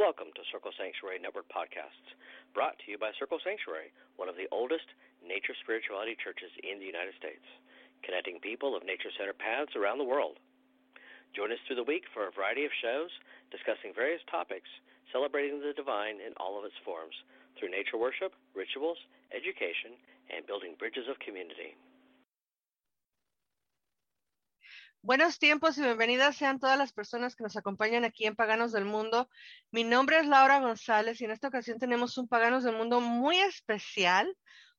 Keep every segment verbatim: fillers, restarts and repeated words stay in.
Welcome to Circle Sanctuary Network Podcasts, brought to you by Circle Sanctuary, one of the oldest nature spirituality churches in the United States, connecting people of nature-centered paths around the world. Join us through the week for a variety of shows discussing various topics, celebrating the divine in all of its forms, through nature worship, rituals, education, and building bridges of community. Buenos tiempos y bienvenidas sean todas las personas que nos acompañan aquí en Paganos del Mundo. Mi nombre es Laura González y en esta ocasión tenemos un Paganos del Mundo muy especial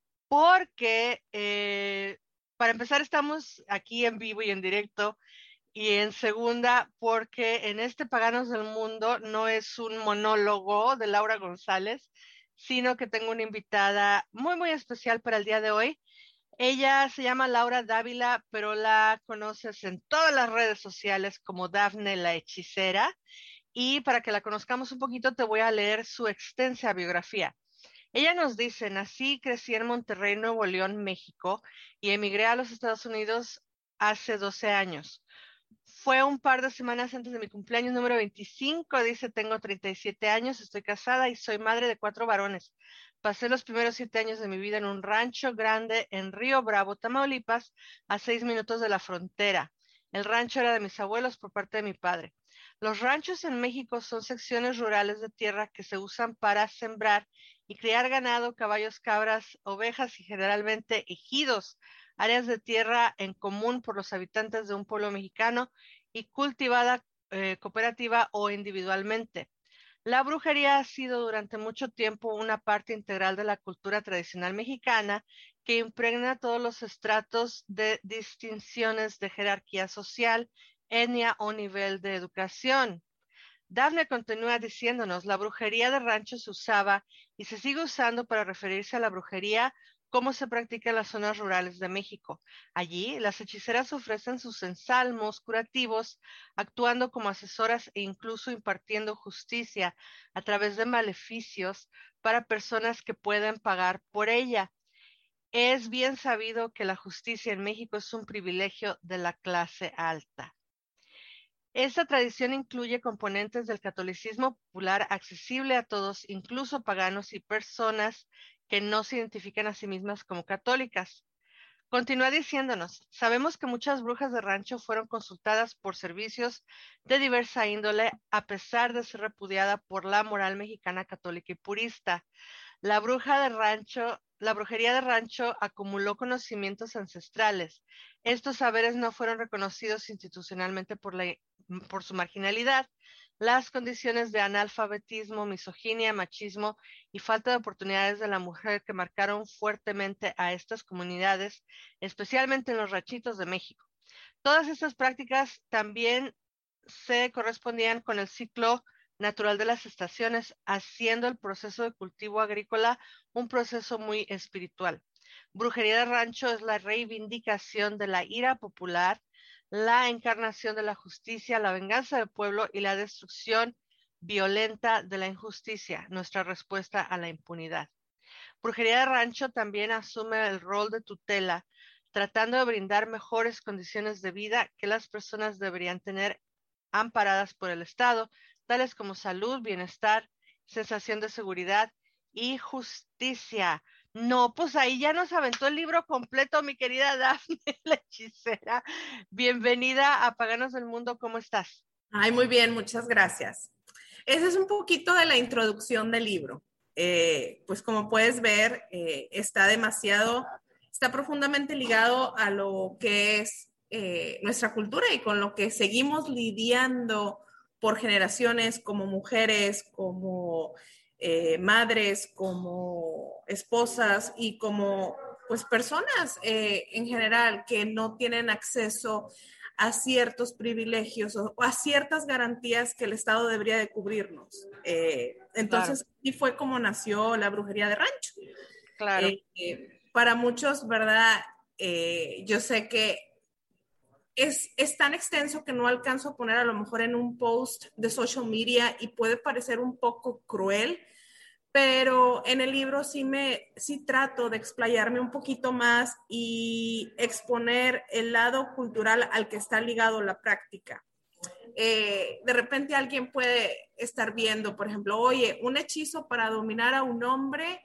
porque, eh, para empezar, estamos aquí en vivo y en directo, y en segunda, porque en este Paganos del Mundo no es un monólogo de Laura González, sino que tengo una invitada muy, muy especial para el día de hoy. Ella se llama Laura Dávila, pero la conoces en todas las redes sociales como Dafne la Hechicera. Y para que la conozcamos un poquito, te voy a leer su extensa biografía. Ella nos dice: nací y crecí en Monterrey, Nuevo León, México, y emigré a los Estados Unidos hace doce años. Fue un par de semanas antes de mi cumpleaños número veinticinco. Dice: tengo treinta y siete años, estoy casada y soy madre de cuatro varones. Pasé los primeros siete años de mi vida en un rancho grande en Río Bravo, Tamaulipas, a seis minutos de la frontera. El rancho era de mis abuelos por parte de mi padre. Los ranchos en México son secciones rurales de tierra que se usan para sembrar y criar ganado, caballos, cabras, ovejas y generalmente ejidos, áreas de tierra en común por los habitantes de un pueblo mexicano y cultivada eh, cooperativa o individualmente. La brujería ha sido durante mucho tiempo una parte integral de la cultura tradicional mexicana que impregna todos los estratos de distinciones de jerarquía social, etnia o nivel de educación. Dafne continúa diciéndonos: la brujería de rancho se usaba y se sigue usando para referirse a la brujería como se practica en las zonas rurales de México. Allí, las hechiceras ofrecen sus ensalmos curativos, actuando como asesoras e incluso impartiendo justicia a través de maleficios para personas que pueden pagar por ella. Es bien sabido que la justicia en México es un privilegio de la clase alta. Esta tradición incluye componentes del catolicismo popular accesible a todos, incluso paganos y personas que no se identifican a sí mismas como católicas. Continúa diciéndonos: sabemos que muchas brujas de rancho fueron consultadas por servicios de diversa índole, a pesar de ser repudiada por la moral mexicana católica y purista. La bruja de rancho, la brujería de rancho acumuló conocimientos ancestrales. Estos saberes no fueron reconocidos institucionalmente por, la, por su marginalidad, las condiciones de analfabetismo, misoginia, machismo y falta de oportunidades de la mujer que marcaron fuertemente a estas comunidades, especialmente en los ranchitos de México. Todas estas prácticas también se correspondían con el ciclo natural de las estaciones, haciendo el proceso de cultivo agrícola un proceso muy espiritual. Brujería de rancho es la reivindicación de la ira popular, la encarnación de la justicia, la venganza del pueblo y la destrucción violenta de la injusticia, nuestra respuesta a la impunidad. Brujería de rancho también asume el rol de tutela, tratando de brindar mejores condiciones de vida que las personas deberían tener, amparadas por el Estado, tales como salud, bienestar, sensación de seguridad y justicia. No, pues ahí ya nos aventó el libro completo, mi querida Dafne la Hechicera. Bienvenida a Paganos del Mundo, ¿cómo estás? Ay, muy bien, muchas gracias. Ese es un poquito de la introducción del libro. Eh, pues como puedes ver, eh, está demasiado, está profundamente ligado a lo que es eh, nuestra cultura y con lo que seguimos lidiando por generaciones como mujeres, como eh, madres, como esposas y como pues personas eh, en general que no tienen acceso a ciertos privilegios o a ciertas garantías que el Estado debería de cubrirnos. Eh, entonces, claro. Y fue como nació la brujería de rancho. Claro. Eh, eh, para muchos, ¿verdad? Eh, yo sé que es, es tan extenso que no alcanzo a poner a lo mejor en un post de social media y puede parecer un poco cruel, pero en el libro sí, me, sí trato de explayarme un poquito más y exponer el lado cultural al que está ligado la práctica. eh, de repente alguien puede estar viendo, por ejemplo, oye, un hechizo para dominar a un hombre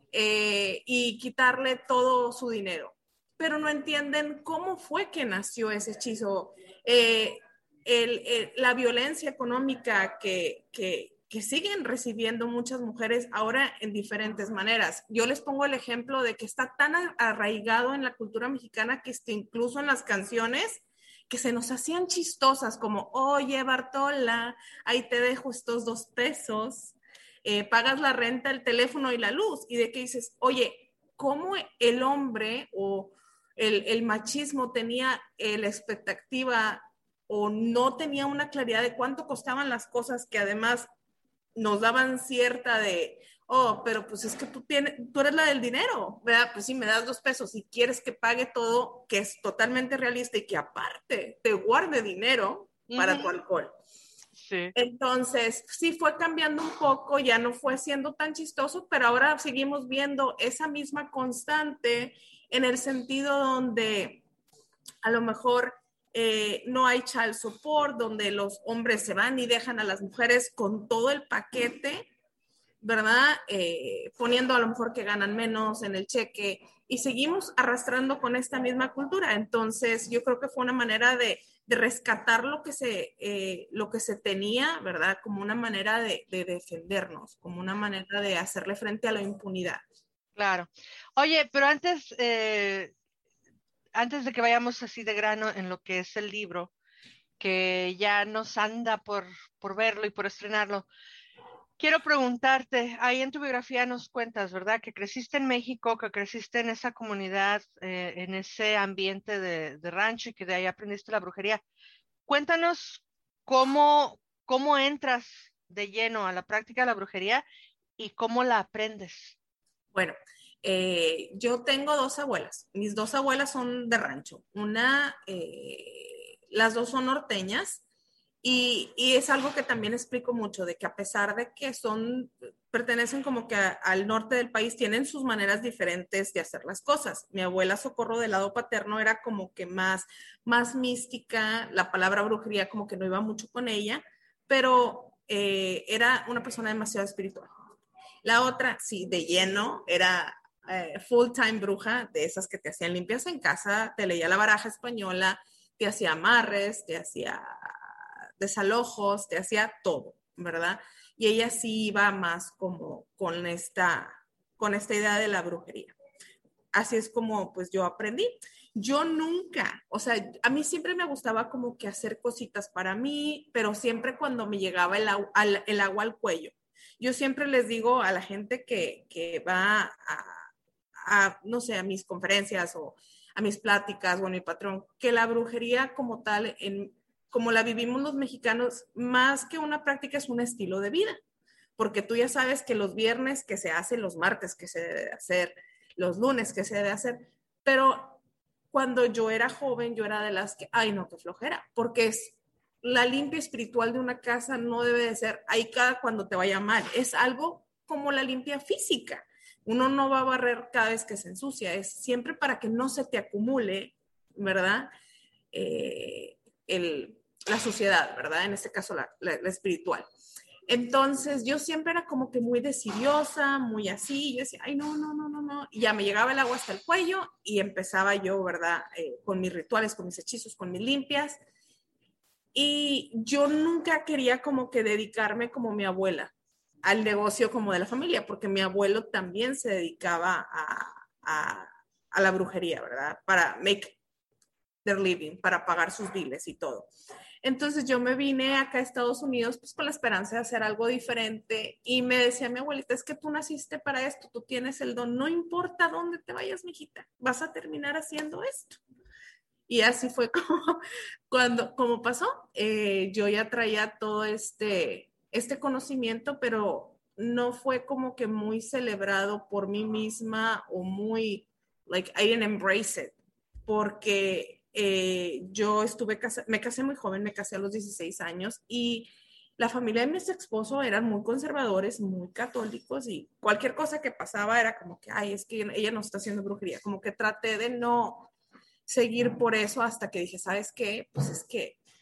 eh, y quitarle todo su dinero, pero no entienden cómo fue que nació ese hechizo, eh, el, el, la violencia económica que, que, que siguen recibiendo muchas mujeres ahora en diferentes maneras. Yo les pongo el ejemplo de que está tan arraigado en la cultura mexicana que este, incluso en las canciones que se nos hacían chistosas, como, oye, Bartola, ahí te dejo estos dos pesos, eh, pagas la renta, el teléfono y la luz, y de que dices, oye, ¿cómo el hombre o el, el machismo tenía eh, la expectativa o no tenía una claridad de cuánto costaban las cosas que además nos daban cierta de, oh, pero pues es que tú, tienes, tú eres la del dinero, ¿verdad? Pues sí, me das dos pesos y quieres que pague todo, que es totalmente realista y que aparte te guarde dinero para uh-huh. tu alcohol. Sí. Entonces, sí fue cambiando un poco, ya no fue siendo tan chistoso, pero ahora seguimos viendo esa misma constante en el sentido donde a lo mejor eh, no hay child support, donde los hombres se van y dejan a las mujeres con todo el paquete, ¿verdad? Eh, poniendo a lo mejor que ganan menos en el cheque y seguimos arrastrando con esta misma cultura. Entonces, yo creo que fue una manera de, de rescatar lo que, se, eh, lo que se tenía, ¿verdad? Como una manera de, de defendernos, como una manera de hacerle frente a la impunidad. Claro. Oye, pero antes, eh, antes de que vayamos así de grano en lo que es el libro, que ya nos anda por, por verlo y por estrenarlo, quiero preguntarte, ahí en tu biografía nos cuentas, ¿verdad? Que creciste en México, que creciste en esa comunidad, eh, en ese ambiente de, de rancho y que de ahí aprendiste la brujería. Cuéntanos cómo, cómo entras de lleno a la práctica de la brujería y cómo la aprendes. Bueno, eh, yo tengo dos abuelas. Mis dos abuelas son de rancho. Una, eh, las dos son norteñas. Y, y es algo que también explico mucho, de que a pesar de que son, pertenecen como que a, al norte del país, tienen sus maneras diferentes de hacer las cosas. Mi abuela Socorro del lado paterno era como que más, más mística, la palabra brujería como que no iba mucho con ella, pero eh, era una persona demasiado espiritual. La otra, sí, de lleno, era eh, full-time bruja, de esas que te hacían limpias en casa, te leía la baraja española, te hacía amarres, te hacía desalojos, te hacía todo, ¿verdad? Y ella sí iba más como con esta, con esta idea de la brujería. Así es como pues yo aprendí. Yo nunca, o sea, a mí siempre me gustaba como que hacer cositas para mí, pero siempre cuando me llegaba el, al, el agua al cuello. Yo siempre les digo a la gente que, que va a, a, no sé, a mis conferencias o a mis pláticas o a mi patrón, que la brujería como tal, en, como la vivimos los mexicanos, más que una práctica es un estilo de vida, porque tú ya sabes que los viernes que se hace, los martes que se debe hacer, los lunes que se debe hacer, pero cuando yo era joven, yo era de las que, ay no, qué flojera, porque es la limpia espiritual de una casa no debe de ser ahí cada cuando te vaya mal, es algo como la limpia física. Uno no va a barrer cada vez que se ensucia, es siempre para que no se te acumule, ¿verdad? Eh, el, la suciedad, ¿verdad? En este caso la, la, la espiritual. Entonces yo siempre era como que muy decidiosa, muy así, yo decía, ay no, no, no, no, no, y ya me llegaba el agua hasta el cuello y empezaba yo, ¿verdad? Eh, con mis rituales, con mis hechizos, con mis limpias. Y yo nunca quería como que dedicarme como mi abuela al negocio como de la familia, porque mi abuelo también se dedicaba a, a, a la brujería, ¿verdad? Para make their living, para pagar sus biles y todo. Entonces yo me vine acá a Estados Unidos pues con la esperanza de hacer algo diferente y me decía mi abuelita, es que tú naciste para esto, tú tienes el don, no importa dónde te vayas, mijita, vas a terminar haciendo esto. Y así fue como, cuando, como pasó. Eh, yo ya traía todo este, este conocimiento, pero no fue como que muy celebrado por mí misma o muy, like, I didn't embrace it, porque eh, yo estuve, casa, me casé muy joven, me casé a los dieciséis años y la familia de mi ex esposo eran muy conservadores, muy católicos y cualquier cosa que pasaba era como que, ay, es que ella no está haciendo brujería, como que traté de no seguir por eso hasta que dije, ¿sabes qué? Pues es que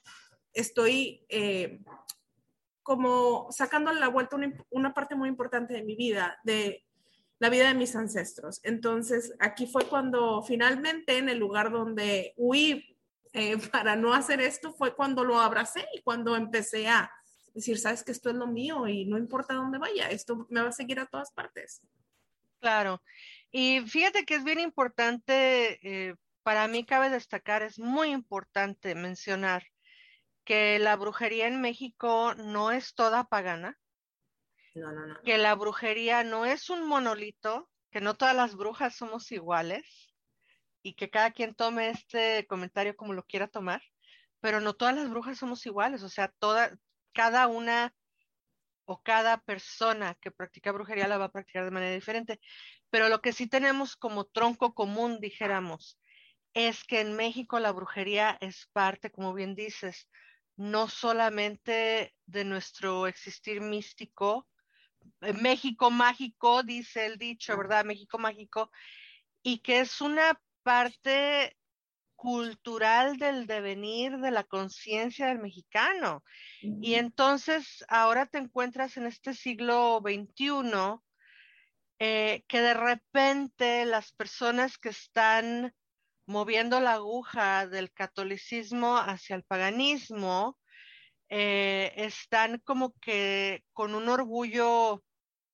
estoy eh, como sacando a la vuelta una, una parte muy importante de mi vida, de la vida de mis ancestros. Entonces, aquí fue cuando finalmente, en el lugar donde huí eh, para no hacer esto, fue cuando lo abracé y cuando empecé a decir, sabes que esto es lo mío y no importa dónde vaya, esto me va a seguir a todas partes. Claro. Y fíjate que es bien importante, eh, para mí cabe destacar, es muy importante mencionar que la brujería en México no es toda pagana. No, no, no. Que la brujería no es un monolito, que no todas las brujas somos iguales y que cada quien tome este comentario como lo quiera tomar, pero no todas las brujas somos iguales, o sea, toda, cada una o cada persona que practica brujería la va a practicar de manera diferente, pero lo que sí tenemos como tronco común, dijéramos, es que en México la brujería es parte, como bien dices, no solamente de nuestro existir místico, México mágico, dice el dicho, ¿verdad? México mágico, y que es una parte cultural del devenir de la conciencia del mexicano. Y entonces ahora te encuentras en este siglo veintiuno, eh, que de repente las personas que están moviendo la aguja del catolicismo hacia el paganismo, eh, están como que con un orgullo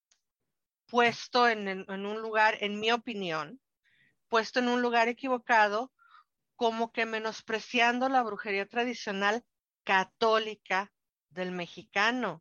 puesto en, en, en un lugar, en mi opinión, puesto en un lugar equivocado, como que menospreciando la brujería tradicional católica del mexicano.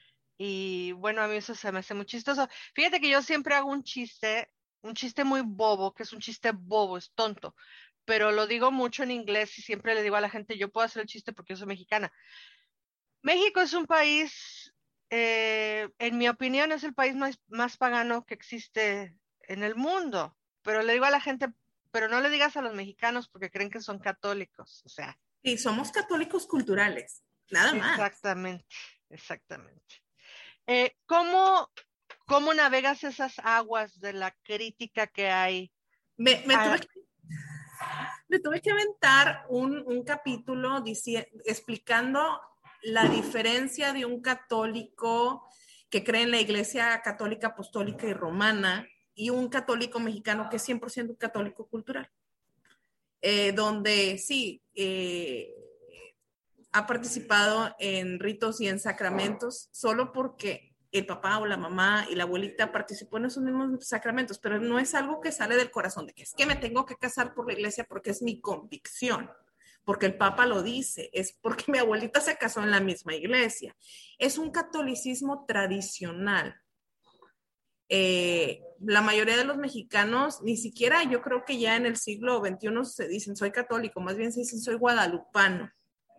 Y bueno, a mí eso se me hace muy chistoso. Fíjate que yo siempre hago un chiste, un chiste muy bobo, que es un chiste bobo, es tonto, pero lo digo mucho en inglés y siempre le digo a la gente, yo puedo hacer el chiste porque yo soy mexicana. México es un país, eh, en mi opinión, es el país más, más pagano que existe en el mundo. Pero le digo a la gente, pero no le digas a los mexicanos porque creen que son católicos. O sea, Sí, somos católicos culturales, nada más. exactamente, exactamente. Eh, ¿cómo, cómo navegas esas aguas de la crítica que hay? Me, me a- tuve que me tuve que aventar un, un capítulo dici- explicando la diferencia de un católico que cree en la Iglesia Católica Apostólica y Romana y un católico mexicano que es cien por ciento católico cultural, eh, donde sí, eh, ha participado en ritos y en sacramentos solo porque el papá o la mamá y la abuelita participó en esos mismos sacramentos, pero no es algo que sale del corazón, de que es que me tengo que casar por la iglesia porque es mi convicción, porque el papa lo dice, es porque mi abuelita se casó en la misma iglesia. Es un catolicismo tradicional. Eh, la mayoría de los mexicanos, ni siquiera yo creo que ya en el siglo veintiuno se dicen soy católico, más bien se dicen soy guadalupano.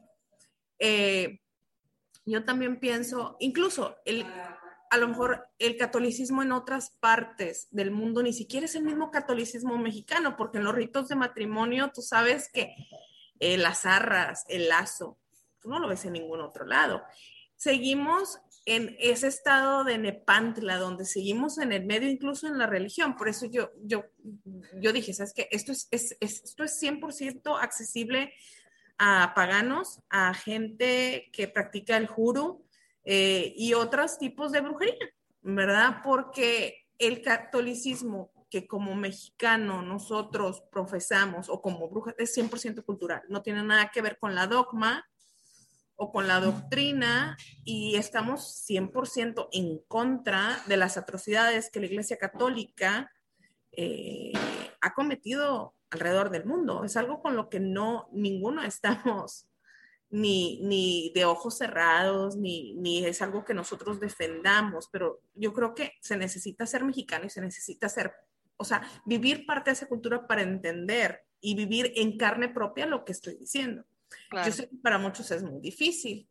Eh, yo también pienso, incluso el, a lo mejor el catolicismo en otras partes del mundo ni siquiera es el mismo catolicismo mexicano, porque en los ritos de matrimonio tú sabes que eh, las arras, el lazo, tú no lo ves en ningún otro lado. Seguimos en ese estado de Nepantla, donde seguimos en el medio, incluso en la religión. Por eso yo, yo, yo dije, ¿sabes qué? Esto es, es, esto es cien por ciento accesible a paganos, a gente que practica el juru eh, y otros tipos de brujería, ¿verdad? Porque el catolicismo que como mexicano nosotros profesamos o como brujas es cien por ciento cultural, no tiene nada que ver con la dogma o con la doctrina y estamos cien por ciento en contra de las atrocidades que la Iglesia Católica eh, ha cometido alrededor del mundo. Es algo con lo que no ninguno estamos ni, ni de ojos cerrados, ni, ni es algo que nosotros defendamos, pero yo creo que se necesita ser mexicano y se necesita ser, o sea, vivir parte de esa cultura para entender y vivir en carne propia lo que estoy diciendo. Yo claro. sé que para muchos es muy difícil,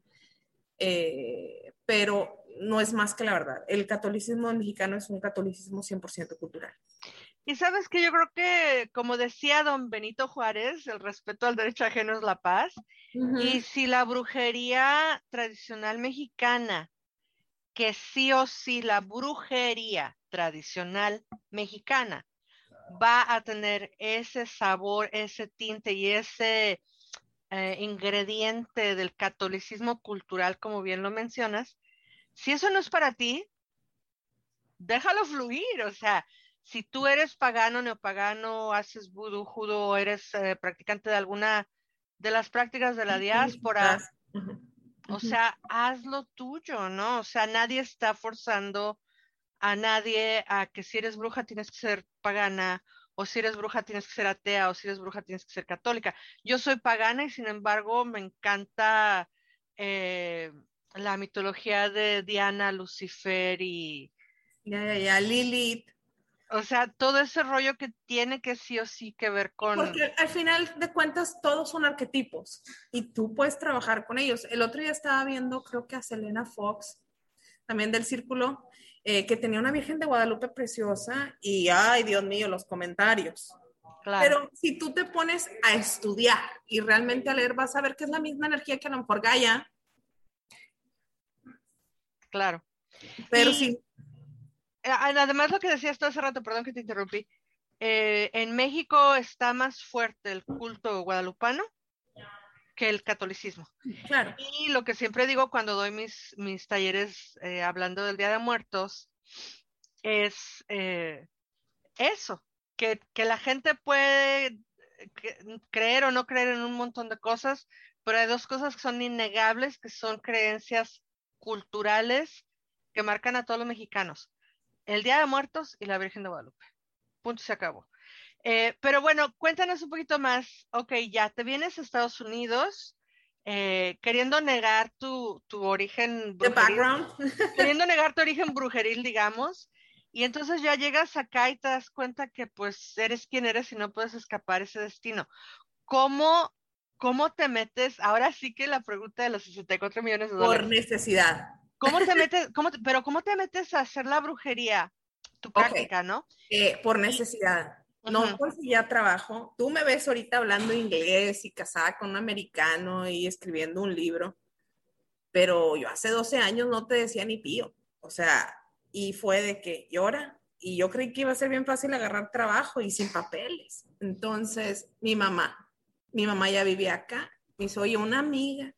eh, pero no es más que la verdad. El catolicismo mexicano es un catolicismo cien por ciento cultural. Y sabes que yo creo que, como decía don Benito Juárez, el respeto al derecho ajeno es la paz. Y Uh-huh. si la brujería tradicional mexicana, que sí o sí la brujería tradicional mexicana va a tener ese sabor, ese tinte y ese eh, ingrediente del catolicismo cultural, como bien lo mencionas, si eso no es para ti, déjalo fluir. O sea, si tú eres pagano, neopagano, haces vudú, judo, eres eh, practicante de alguna de las prácticas de la diáspora, Uh-huh. o Uh-huh. sea, haz lo tuyo, ¿no? O sea, nadie está forzando a nadie a que si eres bruja tienes que ser pagana, o si eres bruja tienes que ser atea, o si eres bruja tienes que ser católica. Yo soy pagana y sin embargo me encanta eh, la mitología de Diana, Lucifer y, Ya, ya, ya, Lilith. o sea, todo ese rollo que tiene que sí o sí que ver con... Porque al final de cuentas todos son arquetipos y tú puedes trabajar con ellos. El otro día estaba viendo, creo que a Selena Fox, también del Círculo, eh, que tenía una Virgen de Guadalupe preciosa y, ay, Dios mío, los comentarios. Claro, Pero si tú te pones a estudiar y realmente a leer, vas a ver que es la misma energía que a lo mejor Gaia, claro. pero Y sí. eh, además lo que decías tú hace rato, perdón que te interrumpí, eh, en México está más fuerte el culto guadalupano que el catolicismo. Claro. Y lo que siempre digo cuando doy mis, mis talleres eh, hablando del Día de Muertos es eh, eso, que, que la gente puede que, creer o no creer en un montón de cosas, pero hay dos cosas que son innegables, que son creencias culturales que marcan a todos los mexicanos. El Día de Muertos y la Virgen de Guadalupe. Punto, se acabó. Eh, pero bueno, cuéntanos un poquito más. Ok, ya te vienes a Estados Unidos eh, queriendo negar tu, tu origen The brujeril, background. queriendo negar tu origen brujeril, digamos, y entonces ya llegas acá y te das cuenta que pues eres quien eres y no puedes escapar ese destino. ¿Cómo, cómo te metes? Ahora sí que la pregunta de los sesenta y cuatro millones de Por dólares. necesidad. ¿Cómo te metes? Cómo te- pero ¿cómo te metes a hacer la brujería? Tu Ok, práctica, ¿no? eh, por Y, necesidad. No ujú, conseguía trabajo. Tú me ves ahorita hablando inglés y casada con un americano y escribiendo un libro, pero yo hace doce años no te decía ni pío. O sea, y fue de que llora. Y yo creí que iba a ser bien fácil agarrar trabajo y sin papeles. Entonces, mi mamá, mi mamá ya vivía acá. Me dice, oye, una amiga,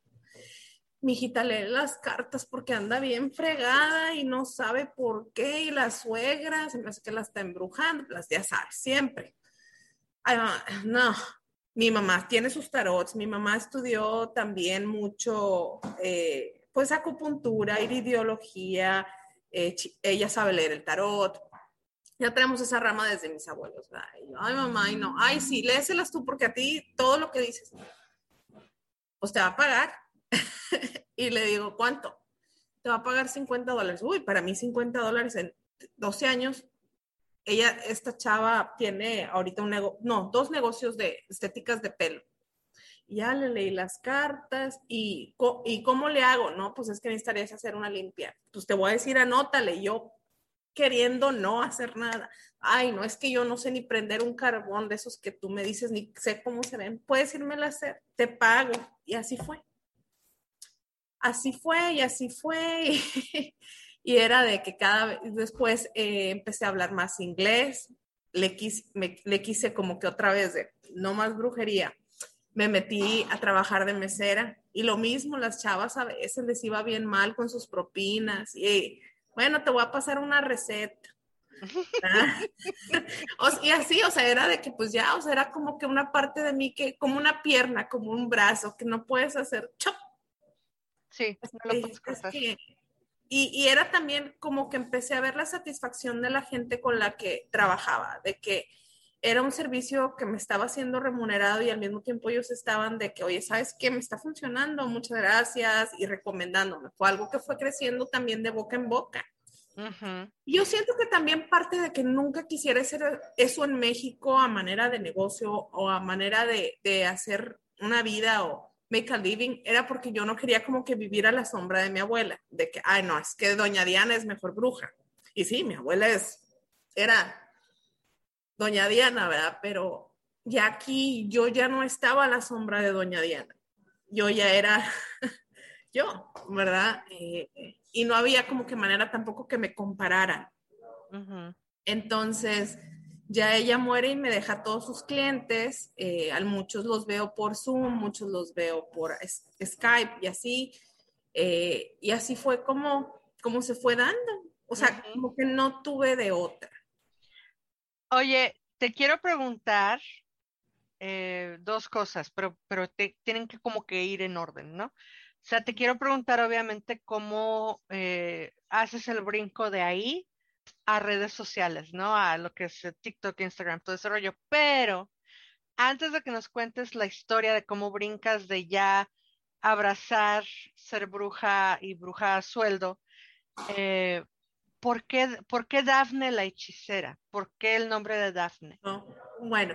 mi hijita lee las cartas porque anda bien fregada y no sabe por qué. Y la suegra, se me hace que la está embrujando, las ya sabes, siempre. Ay, no, mi mamá tiene sus tarots, mi mamá estudió también mucho, eh, pues acupuntura, iridiología, eh, ella sabe leer el tarot. Ya tenemos esa rama desde mis abuelos. Ay, ay, mamá, ay, no. Ay, sí, léeselas tú porque a ti todo lo que dices, pues te va a pagar. Y le digo, ¿cuánto? Te va a pagar cincuenta dólares. Uy, para mí cincuenta dólares en doce años. Ella, esta chava tiene ahorita un negocio, no, dos negocios de estéticas de pelo. Ya le leí las cartas y, y ¿cómo le hago? No, pues es que necesitarías hacer una limpia. Pues te voy a decir, anótale, yo queriendo no hacer nada. Ay, no, es que yo no sé ni prender un carbón de esos que tú me dices, ni sé cómo se ven. Puedes irme a hacer, te pago. Y así fue. Así fue y así fue. Y, y era de que cada vez después eh, empecé a hablar más inglés. Le quise, me, le quise como que otra vez de no más brujería. Me metí a trabajar de mesera y lo mismo, las chavas a veces les iba bien mal con sus propinas y bueno, te voy a pasar una receta. ¿Ah? O, y así, o sea, era de que pues ya, o sea, era como que una parte de mí que, como una pierna, como un brazo, que no puedes hacer chop. sí, no lo Es, puedes es cortar. que, y, y era también como que empecé a ver la satisfacción de la gente con la que trabajaba, de que era un servicio que me estaba siendo remunerado y al mismo tiempo ellos estaban de que, oye, ¿sabes qué? Me está funcionando, muchas gracias y recomendándome. Fue algo que fue creciendo también de boca en boca. Ujú. Y yo siento que también parte de que nunca quisiera hacer eso en México a manera de negocio o a manera de, de hacer una vida o make a living, era porque yo no quería como que vivir a la sombra de mi abuela, de que, ay, no, es que doña Diana es mejor bruja. Y sí, mi abuela es, era doña Diana, ¿verdad? Pero ya aquí yo ya no estaba a la sombra de doña Diana. Yo ya era yo, ¿verdad? Eh, y no había como que manera tampoco que me compararan. Ujú. Entonces, Ya ella muere y me deja a todos sus clientes, eh, a muchos los veo por Zoom, muchos los veo por Skype y así, eh, y así fue como, como se fue dando, o sea, Ujú. como que no tuve de otra. Oye, te quiero preguntar eh, dos cosas, pero, pero te, tienen que como que ir en orden, ¿no? O sea, te quiero preguntar obviamente cómo eh, haces el brinco de ahí a redes sociales, ¿no? A lo que es eh, TikTok, Instagram, todo ese rollo. Pero antes de que nos cuentes la historia de cómo brincas de ya abrazar, ser bruja y bruja a sueldo, eh, ¿por qué, por qué Dafne la hechicera? ¿Por qué el nombre de Dafne? ¿No? Bueno,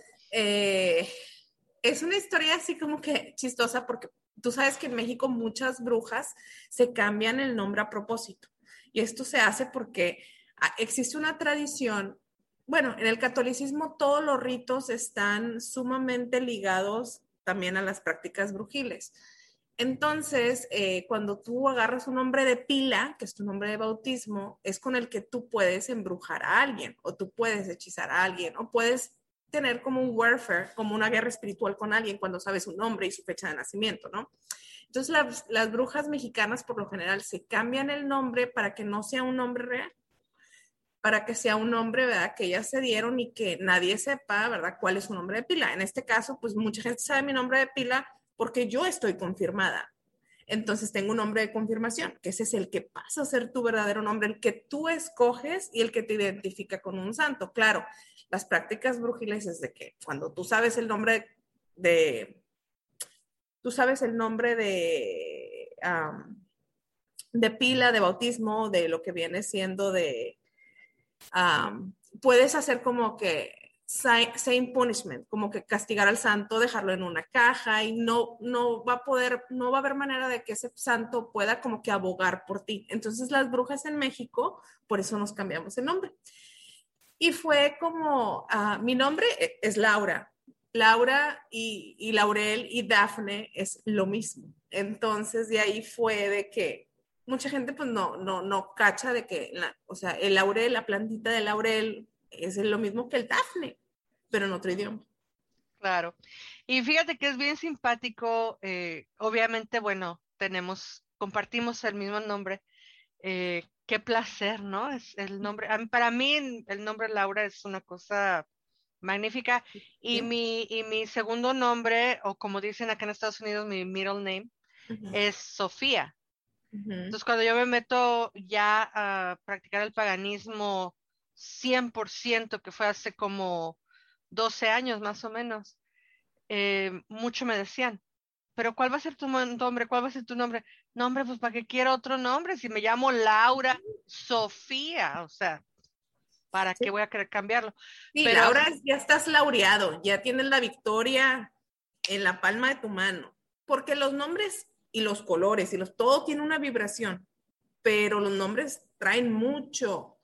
eh, es una historia así como que chistosa porque tú sabes que en México muchas brujas se cambian el nombre a propósito. Y esto se hace porque ah, existe una tradición. Bueno, en el catolicismo todos los ritos están sumamente ligados también a las prácticas brujiles. Entonces, eh, cuando tú agarras un nombre de pila, que es tu nombre de bautismo, es con el que tú puedes embrujar a alguien, o tú puedes hechizar a alguien, o puedes tener como un warfare, como una guerra espiritual con alguien cuando sabes su nombre y su fecha de nacimiento, ¿no? Entonces, las, las brujas mexicanas por lo general se cambian el nombre para que no sea un nombre real, para que sea un nombre, ¿verdad? Que ellas se dieron y que nadie sepa, ¿verdad? ¿Cuál es su nombre de pila? En este caso, pues mucha gente sabe mi nombre de pila porque yo estoy confirmada. Entonces tengo un nombre de confirmación, que ese es el que pasa a ser tu verdadero nombre, el que tú escoges y el que te identifica con un santo. Claro, las prácticas brujiles es de que cuando tú sabes el nombre de, tú sabes el nombre de, um, de pila, de bautismo, de lo que viene siendo de, um, puedes hacer como que same punishment, como que castigar al santo, dejarlo en una caja y no, no va a poder, no va a haber manera de que ese santo pueda como que abogar por ti. Entonces las brujas en México, por eso nos cambiamos el nombre. Y fue como, uh, mi nombre es Laura, Laura y, y Laurel y Dafne es lo mismo. Entonces de ahí fue de que mucha gente pues no, no, no cacha de que, la, o sea, el laurel, la plantita de laurel es lo mismo que el Dafne, pero en otro idioma. Claro. Y fíjate que es bien simpático. Eh, obviamente, bueno, tenemos, compartimos el mismo nombre. Eh, qué placer, ¿no? Es el nombre. a mí- Para mí, el nombre Laura es una cosa magnífica. Y ¿Sí? mi, y mi segundo nombre, o como dicen acá en Estados Unidos, mi middle name, Uh-huh. es Sofía. Uh-huh. Entonces, cuando yo me meto ya a practicar el paganismo cien por ciento, que fue hace como doce años más o menos, eh, mucho me decían, pero ¿cuál va a ser tu nombre? ¿Cuál va a ser tu nombre? No, hombre, pues ¿para qué quiero otro nombre? Si me llamo Laura Sofía, o sea, ¿para Sí, qué voy a querer cambiarlo? sí, Pero Laura, ya estás laureado, ya tienes la victoria en la palma de tu mano, porque los nombres y los colores y los, todo tiene una vibración, pero los nombres traen mucho,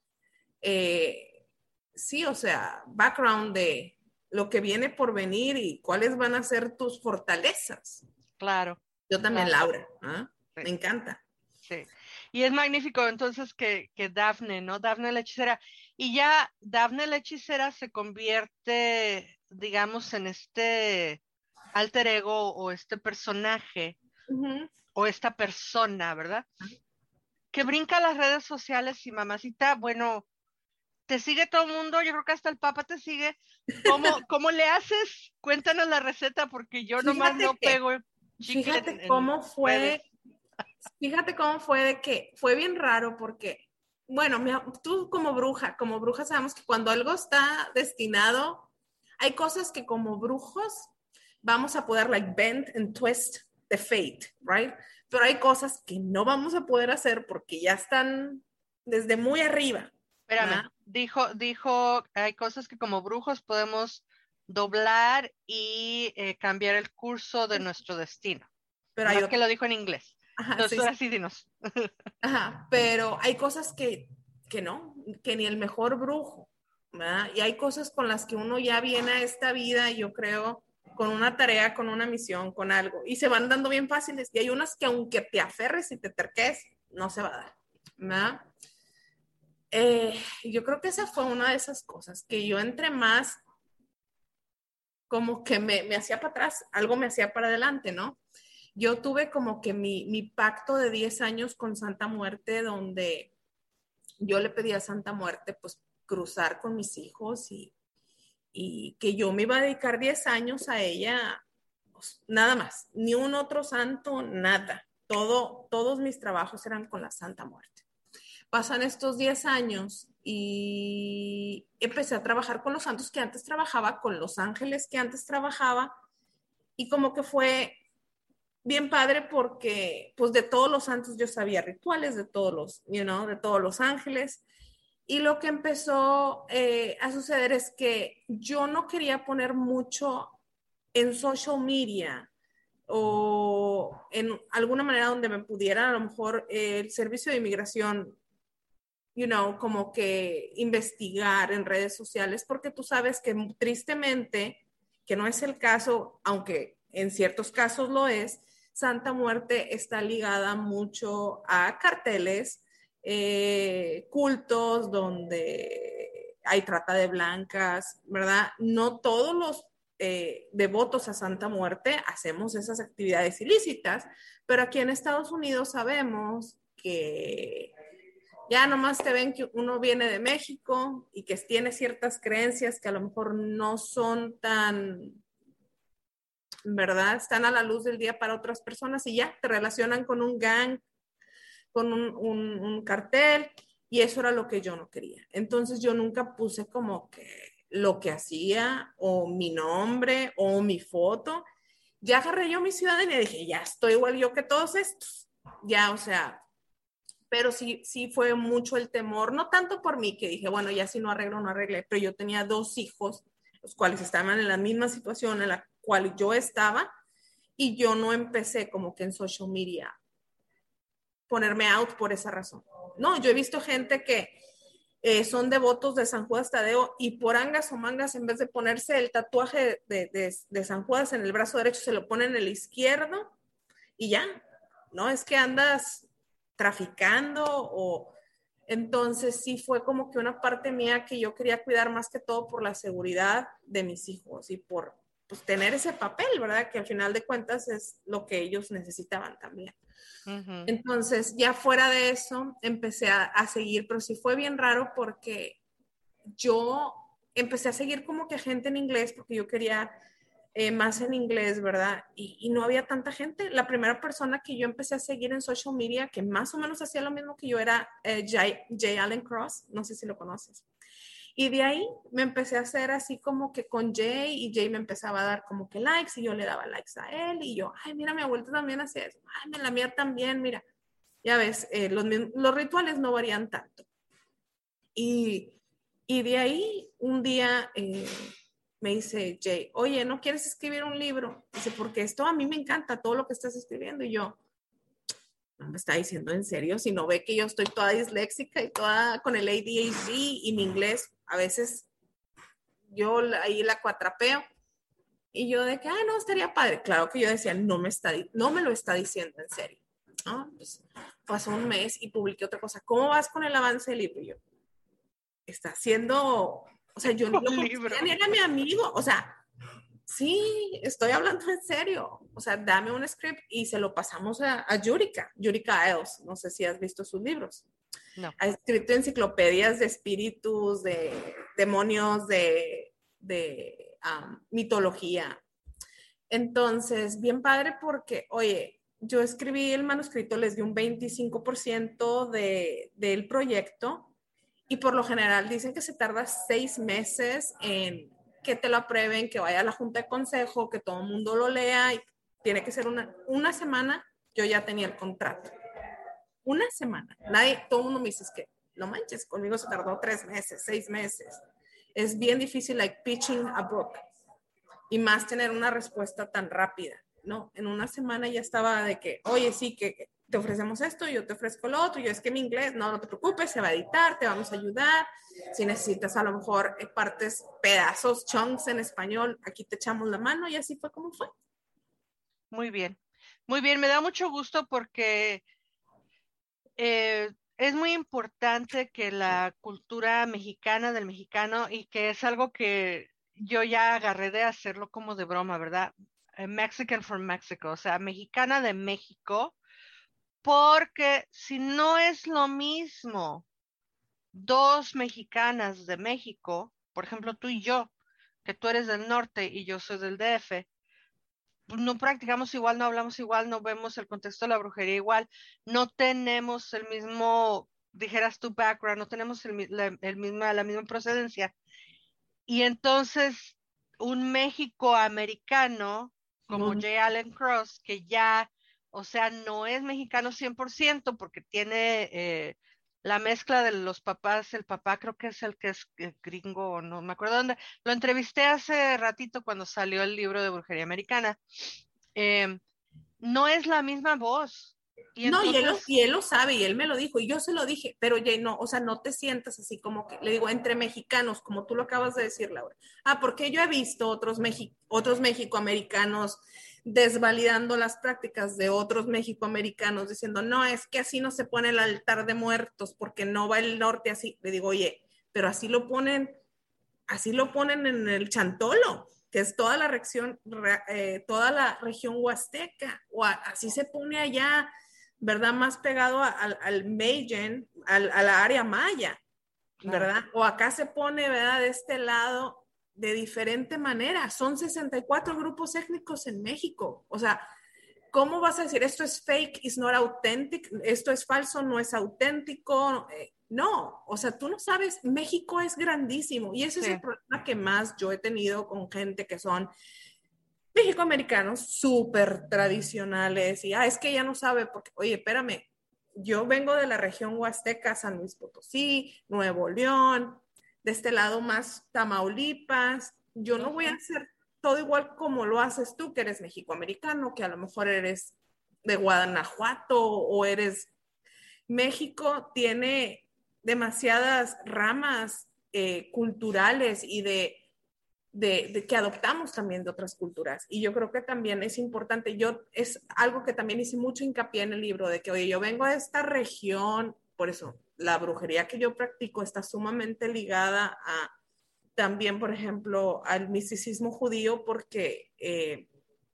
eh, sí, o sea, background de lo que viene por venir y cuáles van a ser tus fortalezas. claro, Yo también, claro, Laura, ¿ah? sí, Me encanta. sí. Y es magnífico entonces que, que Dafne, ¿no? Dafne la hechicera. Y ya Dafne la hechicera se convierte, digamos, en este alter ego o este personaje Uh-huh. o esta persona, ¿verdad? Que brinca a las redes sociales y mamacita, bueno, te sigue todo el mundo, yo creo que hasta el Papa te sigue. ¿Cómo, cómo le haces? Cuéntanos la receta porque yo nomás no Fíjate que, pego el chicle en, fíjate en cómo redes. fue, fíjate cómo fue de que fue bien raro porque, bueno, mi- tú como bruja, como bruja sabemos que cuando algo está destinado, hay cosas que como brujos vamos a poder like bend and twist the fate, right? Pero hay cosas que no vamos a poder hacer porque ya están desde muy arriba, ¿verdad? Espérame, dijo, dijo, hay cosas que como brujos podemos doblar y eh, cambiar el curso de nuestro destino. Pero hay Nomás que otras, lo dijo en inglés. ajá, Entonces, sí, ahora sí. sí, dinos. Ajá, pero hay cosas que, que no, que ni el mejor brujo, ¿verdad? Y hay cosas con las que uno ya viene a esta vida, yo creo, con una tarea, con una misión, con algo, y se van dando bien fáciles. Y hay unas que aunque te aferres y te terques, no se va a dar, ¿verdad? eh, yo creo que esa fue una de esas cosas, que yo entre más como que me, me hacía para atrás, algo me hacía para adelante, ¿no? Yo tuve como que mi, mi pacto de diez años con Santa Muerte, donde yo le pedí a Santa Muerte, pues, cruzar con mis hijos y, y que yo me iba a dedicar diez años a ella, pues, nada más, ni un otro santo, nada. Todo, todos mis trabajos eran con la Santa Muerte. Pasan estos diez años y empecé a trabajar con los santos que antes trabajaba, con los ángeles que antes trabajaba, y como que fue bien padre porque pues de todos los santos yo sabía rituales, de todos los, you know, de todos los ángeles. Y lo que empezó eh, a suceder es que yo no quería poner mucho en social media o en alguna manera donde me pudiera a lo mejor eh, el servicio de inmigración, you know, como que investigar en redes sociales, porque tú sabes que tristemente, que no es el caso, aunque en ciertos casos lo es, Santa Muerte está ligada mucho a carteles, eh, cultos donde hay trata de blancas, ¿verdad? No todos los eh, devotos a Santa Muerte hacemos esas actividades ilícitas, pero aquí en Estados Unidos sabemos que ya nomás te ven que uno viene de México y que tiene ciertas creencias que a lo mejor no son tan, ¿verdad? Están a la luz del día para otras personas y ya te relacionan con un gang, con un, un, un cartel, y eso era lo que yo no quería. Entonces yo nunca puse como que lo que hacía o mi nombre o mi foto. Ya agarré yo mi ciudadanía y dije, ya estoy igual yo que todos estos. Ya, o sea, pero sí, sí fue mucho el temor, no tanto por mí, que dije, bueno, ya si no arreglo, no arreglé, pero yo tenía dos hijos, los cuales estaban en la misma situación en la cual yo estaba, y yo no empecé como que en social media ponerme out por esa razón. No, yo he visto gente que eh, son devotos de San Judas Tadeo y por angas o mangas, en vez de ponerse el tatuaje de, de, de San Judas en el brazo derecho, se lo ponen en el izquierdo y ya, ¿no? Es que andas traficando o... Entonces sí fue como que una parte mía que yo quería cuidar más que todo por la seguridad de mis hijos y por pues, tener ese papel, ¿verdad? Que al final de cuentas es lo que ellos necesitaban también. Uh-huh. Entonces ya fuera de eso empecé a, a seguir, pero sí fue bien raro porque yo empecé a seguir como que gente en inglés porque yo quería eh, más en inglés, ¿verdad? Y, y no había tanta gente. La primera persona que yo empecé a seguir en social media, que más o menos hacía lo mismo que yo, era eh, Jay, Jay Allen Cross, no sé si lo conoces. Y de ahí me empecé a hacer así como que con Jay, y Jay me empezaba a dar como que likes y yo le daba likes a él y yo, ay, mira, mi abuelita también hacía eso, ay, la mía también, mira. Ya ves, eh, los, los rituales no varían tanto. Y, y de ahí un día... Eh, me dice Jay, oye, ¿no quieres escribir un libro? Dice, porque esto a mí me encanta, todo lo que estás escribiendo. Y yo, no me está diciendo en serio, si no ve que yo estoy toda disléxica y toda con el A D H D y mi inglés, a veces yo ahí la cuatrapeo. Y yo de que, ah, no, estaría padre. Claro que yo decía, no me, está, no me lo está diciendo en serio. ¿No? Pues pasó un mes y publiqué otra cosa. ¿Cómo vas con el avance del libro? Y yo, está haciendo... O sea, yo no ni era mi amigo, o sea, sí, estoy hablando en serio, o sea, dame un script y se lo pasamos a, a Yurika, Yurika Ailes, no sé si has visto sus libros. No. Ha escrito enciclopedias de espíritus, de demonios, de, de um, mitología. Entonces, bien padre porque, oye, yo escribí el manuscrito, les di un veinticinco por ciento de, del proyecto. Y por lo general dicen que se tarda seis meses en que te lo aprueben, que vaya a la junta de consejo, que todo el mundo lo lea. Y tiene que ser una, una semana. Yo ya tenía el contrato. Una semana. Nadie, todo el mundo me dice, es que no manches, conmigo se tardó tres meses, seis meses. Es bien difícil, like pitching a book. Y más tener una respuesta tan rápida, ¿no? En una semana ya estaba de que, oye, sí, que... que te ofrecemos esto, yo te ofrezco lo otro, yo es que mi inglés, no, no te preocupes, se va a editar, te vamos a ayudar, si necesitas a lo mejor partes, pedazos, chunks en español, aquí te echamos la mano, y así fue como fue. Muy bien, muy bien, me da mucho gusto porque eh, es muy importante que la cultura mexicana del mexicano, y que es algo que yo ya agarré de hacerlo como de broma, ¿verdad? Eh, Mexican from Mexico, o sea, mexicana de México, porque si no es lo mismo dos mexicanas de México, por ejemplo, tú y yo, que tú eres del norte y yo soy del D F, pues no practicamos igual, no hablamos igual, no vemos el contexto de la brujería igual, no tenemos el mismo, dijeras tu background, no tenemos el, mi- la, el misma, la misma procedencia. Y entonces, un México americano como Muy- J. Allen Cross, que ya, o sea, no es mexicano cien por ciento porque tiene eh, la mezcla de los papás, el papá creo que es el que es eh, gringo, o no me acuerdo dónde, lo entrevisté hace ratito cuando salió el libro de brujería americana. Em, no es la misma voz. Y No, y él, lo, entonces, y él lo sabe y él me lo dijo y yo se lo dije, pero Jay, no, o sea, no te sientas así como que, le digo, entre mexicanos, como tú lo acabas de decir, Laura. Ah, porque yo he visto otros, Mexi otros mexicoamericanos desvalidando las prácticas de otros mexicoamericanos, diciendo, no, es que así no se pone el altar de muertos porque no va el norte así. Le digo, oye, pero así lo ponen, así lo ponen en el Chantolo, que es toda la región, eh, toda la región huasteca, o a, así se pone allá, ¿verdad? Más pegado a, a, al Mayen, al, a la área maya, claro, ¿verdad? O acá se pone, ¿verdad? De este lado de diferente manera. Son sesenta y cuatro grupos étnicos en México. O sea, ¿cómo vas a decir esto es fake, is not authentic, esto es falso, no es auténtico? Eh, no, o sea, tú no sabes, México es grandísimo y ese es el sí, problema que más yo he tenido con gente que son mexicoamericanos súper tradicionales y, ah, es que ella no sabe, porque, oye, espérame, yo vengo de la región Huasteca, San Luis Potosí, Nuevo León, de este lado más Tamaulipas, yo no voy a ujú, hacer todo igual como lo haces tú, que eres mexicoamericano, que a lo mejor eres de Guanajuato o eres... México tiene demasiadas ramas eh, culturales y de de, de, que adoptamos también de otras culturas. Y yo creo que también es importante, yo es algo que también hice mucho hincapié en el libro, de que, oye, yo vengo de esta región, por eso la brujería que yo practico está sumamente ligada a también, por ejemplo, al misticismo judío, porque eh,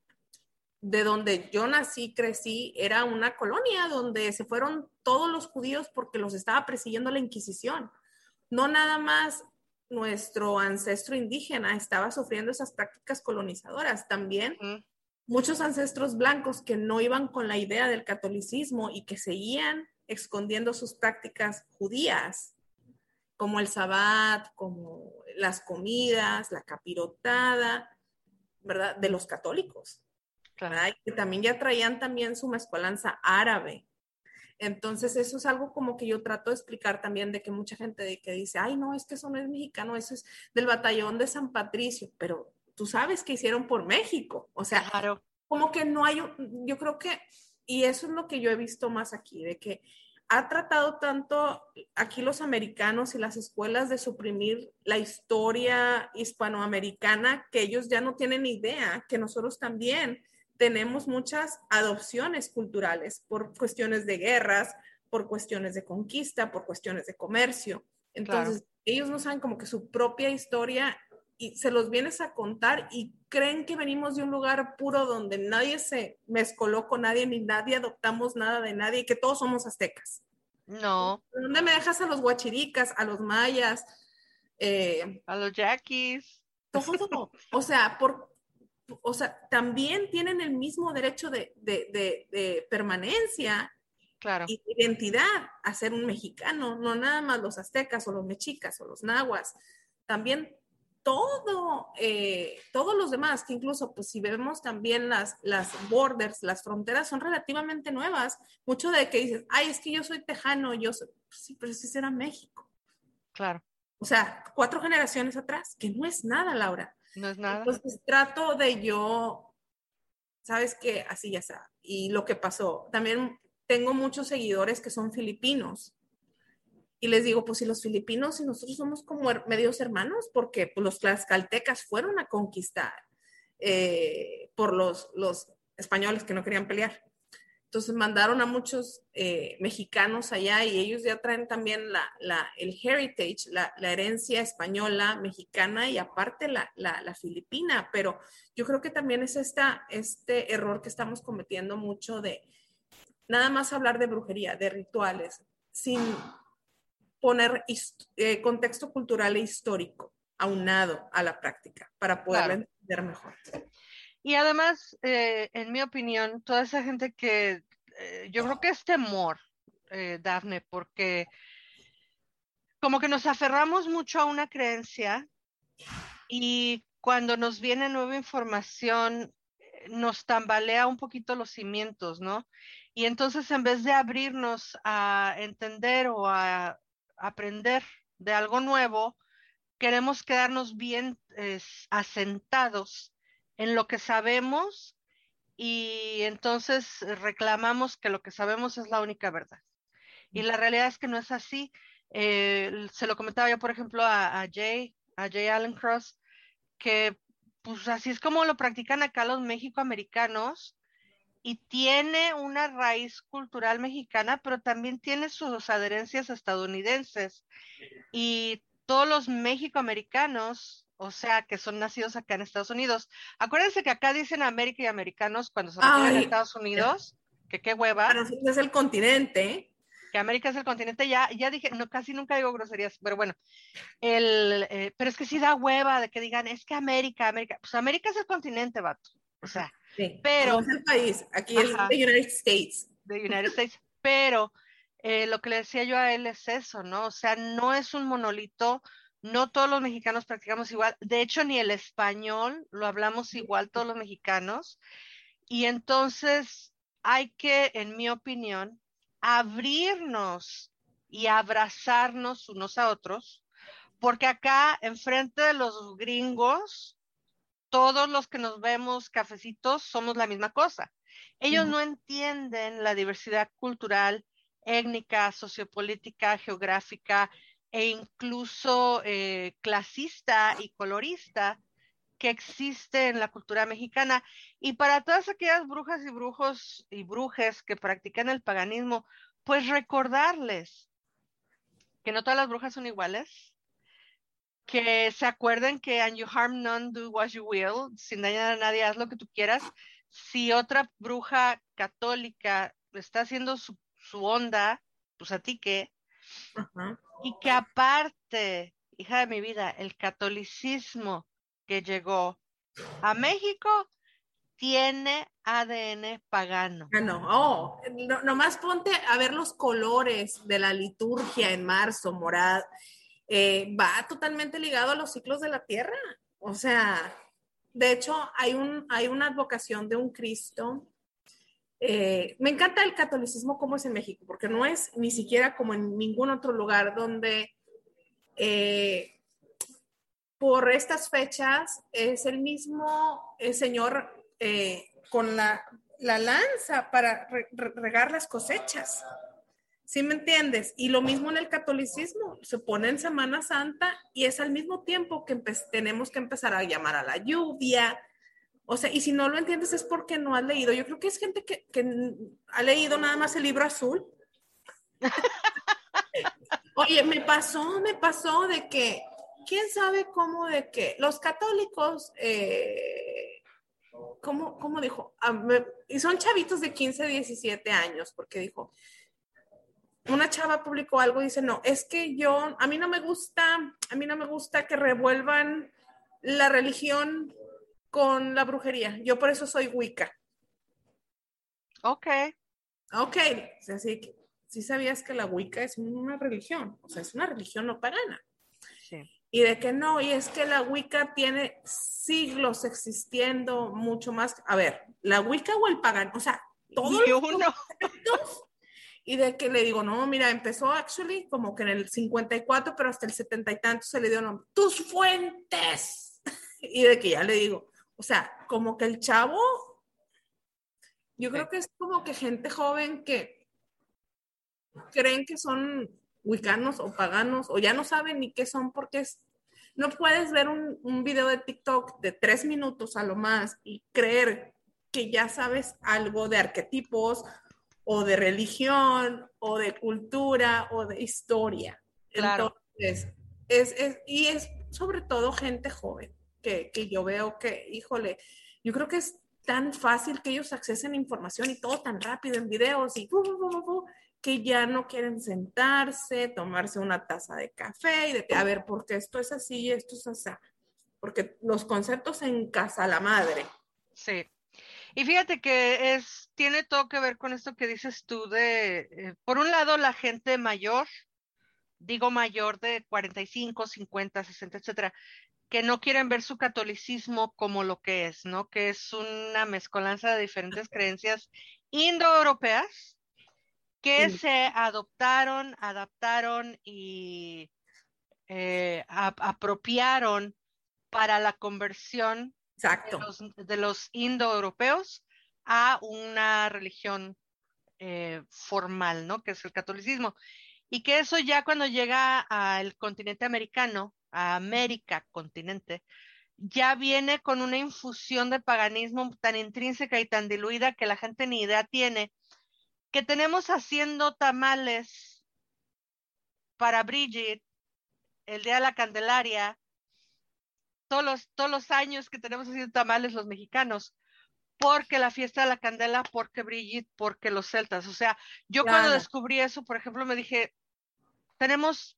de donde yo nací, crecí, era una colonia donde se fueron todos los judíos porque los estaba persiguiendo la Inquisición. No nada más nuestro ancestro indígena estaba sufriendo esas prácticas colonizadoras, también ujú, muchos ancestros blancos que no iban con la idea del catolicismo y que seguían escondiendo sus prácticas judías, como el sabbat, como las comidas, la capirotada, ¿verdad? De los católicos, claro. ¿verdad? Y que también ya traían también su mezcolanza árabe. Entonces, eso es algo como que yo trato de explicar también, de que mucha gente de que dice, ay, no, es que eso no es mexicano, eso es del batallón de San Patricio, pero tú sabes que hicieron por México. O sea, Claro. como que no hay, yo creo que, y eso es lo que yo he visto más aquí, de que ha tratado tanto aquí los americanos y las escuelas de suprimir la historia hispanoamericana, que ellos ya no tienen idea, que nosotros también tenemos muchas adopciones culturales por cuestiones de guerras, por cuestiones de conquista, por cuestiones de comercio. Claro. Entonces, ellos no saben como que su propia historia y se los vienes a contar y creen que venimos de un lugar puro donde nadie se mezcoló con nadie ni nadie adoptamos nada de nadie y que todos somos aztecas. No, ¿Dónde me dejas a los huachiricas, a los mayas? Eh, a los yaquis, todo. O sea, por, o sea, también tienen el mismo derecho de, de, de, de permanencia claro. y de identidad a ser un mexicano, no nada más los aztecas o los mexicas o los nahuas, también todo, eh, todos los demás, que incluso pues si vemos también las, las borders, las fronteras son relativamente nuevas, mucho de que dices, ay, es que yo soy tejano, yo soy, pues, sí, pero ese era México. Claro, O sea, cuatro generaciones atrás, que no es nada, Laura. no es nada. Entonces trato de yo, sabes que así ya está. Y lo que pasó, también tengo muchos seguidores que son filipinos. Y les digo, pues si los filipinos y nosotros somos como her medios hermanos, porque pues, los tlaxcaltecas fueron a conquistar eh, por los, los españoles que no querían pelear. Entonces mandaron a muchos eh, mexicanos allá y ellos ya traen también la, la, el heritage, la, la herencia española, mexicana y aparte la, la, la filipina. Pero yo creo que también es esta, este error que estamos cometiendo mucho de nada más hablar de brujería, de rituales, sin poner eh, contexto cultural e histórico aunado a la práctica para poderla Claro. entender mejor. Y además, eh, en mi opinión, toda esa gente que eh, yo creo que es temor, eh, Dafne, porque como que nos aferramos mucho a una creencia y cuando nos viene nueva información eh, nos tambalea un poquito los cimientos, ¿no? Y entonces en vez de abrirnos a entender o a aprender de algo nuevo, queremos quedarnos bien eh, asentados en lo que sabemos y entonces reclamamos que lo que sabemos es la única verdad. Y la realidad es que no es así. Eh, se lo comentaba yo, por ejemplo, a, a Jay, a Jay Allen Cross, que pues así es como lo practican acá los mexicoamericanos y tiene una raíz cultural mexicana, pero también tiene sus adherencias estadounidenses. Y todos los mexicoamericanos, o sea, que son nacidos acá en Estados Unidos. Acuérdense que acá dicen América y americanos cuando se refieren a Ay, Estados Unidos, que qué hueva, para nosotros es el continente. que América es el continente, ya, ya dije, no, casi nunca digo groserías, pero bueno, el, eh, pero es que sí da hueva de que digan, es que América, América, pues América es el continente, vato, o sea, Sí, no pero, es el país, aquí es ajá, the United States. de United States, pero eh, lo que le decía yo a él es eso, ¿no? O sea, no es un monolito, no todos los mexicanos practicamos igual, de hecho ni el español lo hablamos igual todos los mexicanos, y entonces hay que, en mi opinión, abrirnos y abrazarnos unos a otros, porque acá, enfrente de los gringos, todos los que nos vemos cafecitos somos la misma cosa. Ellos Ujú. no entienden la diversidad cultural, étnica, sociopolítica, geográfica e incluso eh, clasista y colorista que existe en la cultura mexicana. Y para todas aquellas brujas y brujos y brujes que practican el paganismo, pues recordarles que no todas las brujas son iguales, que se acuerden que and you harm none, do what you will, sin dañar a nadie, haz lo que tú quieras. Si otra bruja católica está haciendo su, su onda, pues a ti qué. Ajá. Y que aparte, hija de mi vida, el catolicismo que llegó a México tiene A D N pagano. Ah, no, oh, no, nomás ponte a ver los colores de la liturgia en marzo, morado, eh, va totalmente ligado a los ciclos de la tierra. O sea, de hecho, hay, un, hay una advocación de un Cristo. Eh, me encanta el catolicismo como es en México, porque no es ni siquiera como en ningún otro lugar donde eh, por estas fechas es el mismo el señor eh, con la, la lanza para re, regar las cosechas. ¿Sí me entiendes? Y lo mismo en el catolicismo, se pone en Semana Santa y es al mismo tiempo que tenemos que empezar a llamar a la lluvia. O sea, y si no lo entiendes es porque no has leído. Yo creo que es gente que, que ha leído nada más el libro azul. Oye, me pasó, me pasó de que, ¿quién sabe cómo de que los católicos, eh, ¿cómo, cómo dijo? Ah, me, y son chavitos de quince, diecisiete años, porque dijo, una chava publicó algo y dice, no, es que yo, a mí no me gusta, a mí no me gusta que revuelvan la religión con la brujería. Yo por eso soy Wicca. Ok. Ok, o sea, sí, sí sabías que la Wicca es una religión, o sea, es una religión no pagana. Sí. Y de que no, y es que la Wicca tiene siglos existiendo, mucho más. A ver, ¿la Wicca o el pagano? O sea, todos Ni los uno. conceptos. Y de que le digo, no, mira, empezó actually como que en el cincuenta y cuatro, pero hasta el setenta y tanto se le dio nombre. ¡Tus fuentes! Y de que ya le digo, o sea, como que el chavo, yo creo Sí. que es como que gente joven que creen que son wiccanos o paganos o ya no saben ni qué son porque es, no puedes ver un, un video de TikTok de tres minutos a lo más y creer que ya sabes algo de arquetipos o de religión, o de cultura, o de historia. Claro. Entonces, es, es, y es sobre todo gente joven, que, que yo veo que, híjole, yo creo que es tan fácil que ellos accesen información y todo tan rápido en videos y bu, bu, bu, bu, que ya no quieren sentarse, tomarse una taza de café y de que, a ver, porque esto es así y esto es así. Porque los conceptos en casa la madre. Sí. Y fíjate que es, tiene todo que ver con esto que dices tú de, eh, por un lado, la gente mayor, digo mayor de cuarenta y cinco, cincuenta, sesenta, etcétera, que no quieren ver su catolicismo como lo que es, ¿no? Que es una mezcolanza de diferentes creencias indoeuropeas que Sí. se adoptaron, adaptaron y eh, a- apropiaron para la conversión de Exacto. los, de los indoeuropeos a una religión eh, formal, ¿no? Que es el catolicismo. Y que eso ya cuando llega al continente americano, a América continente, ya viene con una infusión de paganismo tan intrínseca y tan diluida que la gente ni idea tiene, que tenemos haciendo tamales para Bridget el día de la Candelaria, todos los, todos los años que tenemos haciendo tamales los mexicanos, porque la fiesta de la Candela, porque Bridget, porque los celtas. O sea, yo cuando Claro. descubrí eso, por ejemplo, me dije, tenemos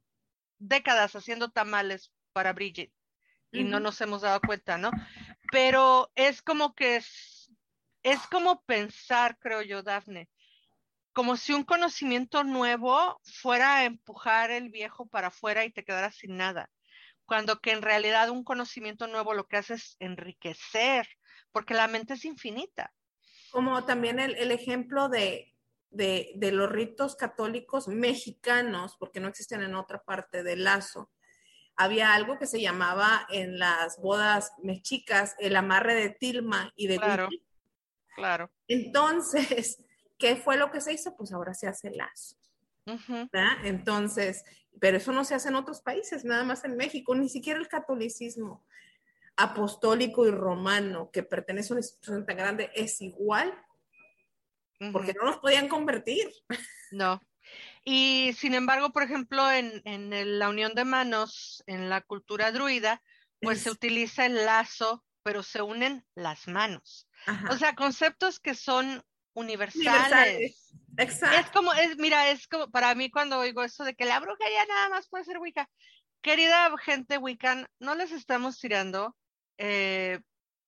décadas haciendo tamales para Bridget y no Uh-huh. nos hemos dado cuenta, ¿no? Pero es como que es, es como pensar, creo yo, Dafne, como si un conocimiento nuevo fuera a empujar el viejo para afuera y te quedaras sin nada, cuando que en realidad un conocimiento nuevo lo que hace es enriquecer, porque la mente es infinita. Como también el, el ejemplo de, de, de, los ritos católicos mexicanos, porque no existen en otra parte del lazo. Había algo que se llamaba en las bodas mexicas el amarre de tilma y de Claro, huipi. claro. Entonces, ¿qué fue lo que se hizo? Pues ahora se hace lazo. Uh-huh. ¿Verdad? Entonces, pero eso no se hace en otros países, nada más en México, ni siquiera el catolicismo apostólico y romano que pertenece a una institución tan grande es igual, porque Uh-huh. no nos podían convertir. No. Y sin embargo, por ejemplo, en, en el- la unión de manos, en la cultura druida, pues se Es, utiliza el lazo, pero se unen las manos. O ajá, sea, conceptos que son universales. universales. Es Exacto. como, es, mira, es como para mí cuando oigo eso de que la bruja ya nada más puede ser Wicca. Querida gente Wiccan, no les estamos tirando. eh,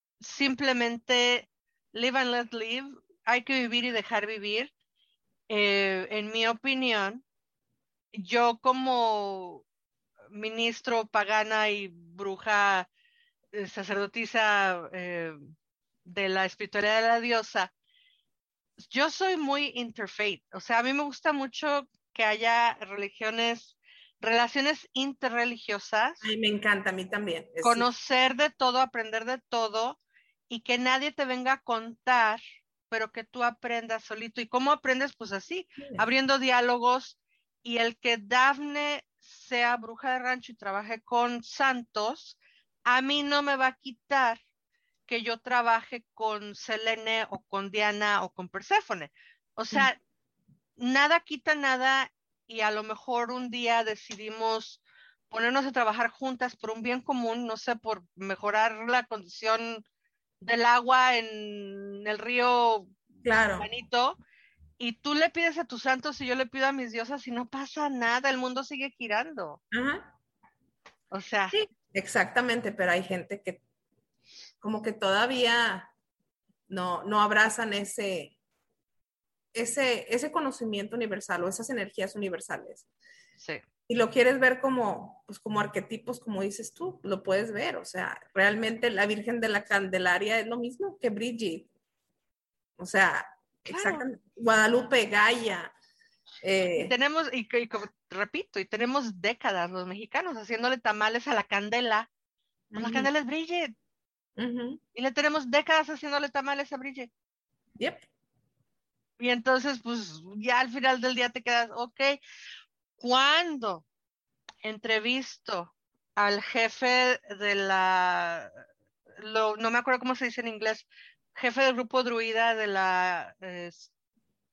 Simplemente live and let live. Hay que vivir y dejar vivir. Eh, en mi opinión, yo como ministro pagana y bruja eh, sacerdotisa eh, de la espiritualidad de la diosa, yo soy muy interfaith. O sea, a mí me gusta mucho que haya religiones, relaciones interreligiosas, Ay, me encanta, a mí también. Es, conocer de todo, aprender de todo y que nadie te venga a contar, pero que tú aprendas solito. ¿Y cómo aprendes? Pues así, abriendo diálogos y el que Dafne sea bruja de rancho y trabaje con santos, a mí no me va a quitar que yo trabaje con Selene o con Diana o con Perséfone. O sea, nada quita nada y a lo mejor un día decidimos ponernos a trabajar juntas por un bien común, no sé, por mejorar la condición del agua en el río claro. Juanito, y tú le pides a tus santos y yo le pido a mis diosas y no pasa nada, el mundo sigue girando. Ajá. O sea, Sí, exactamente, pero hay gente que como que todavía no, no abrazan ese, ese, ese conocimiento universal o esas energías universales. sí. Y lo quieres ver como, pues como arquetipos, como dices tú, lo puedes ver. O sea, realmente la Virgen de la Candelaria es lo mismo que Bridget. O sea, Claro. exactamente. Guadalupe, Gaia. Y Eh, tenemos, y, y como repito, y tenemos décadas los mexicanos haciéndole tamales a la candela. Pues la uh-huh, candela es Bridget. uh-huh, Y le tenemos décadas haciéndole tamales a Bridget. yep. Y entonces, pues ya al final del día te quedas, ok, ¿cuándo entrevisto al jefe de la, lo, no me acuerdo cómo se dice en inglés, jefe del grupo druida de la, eh,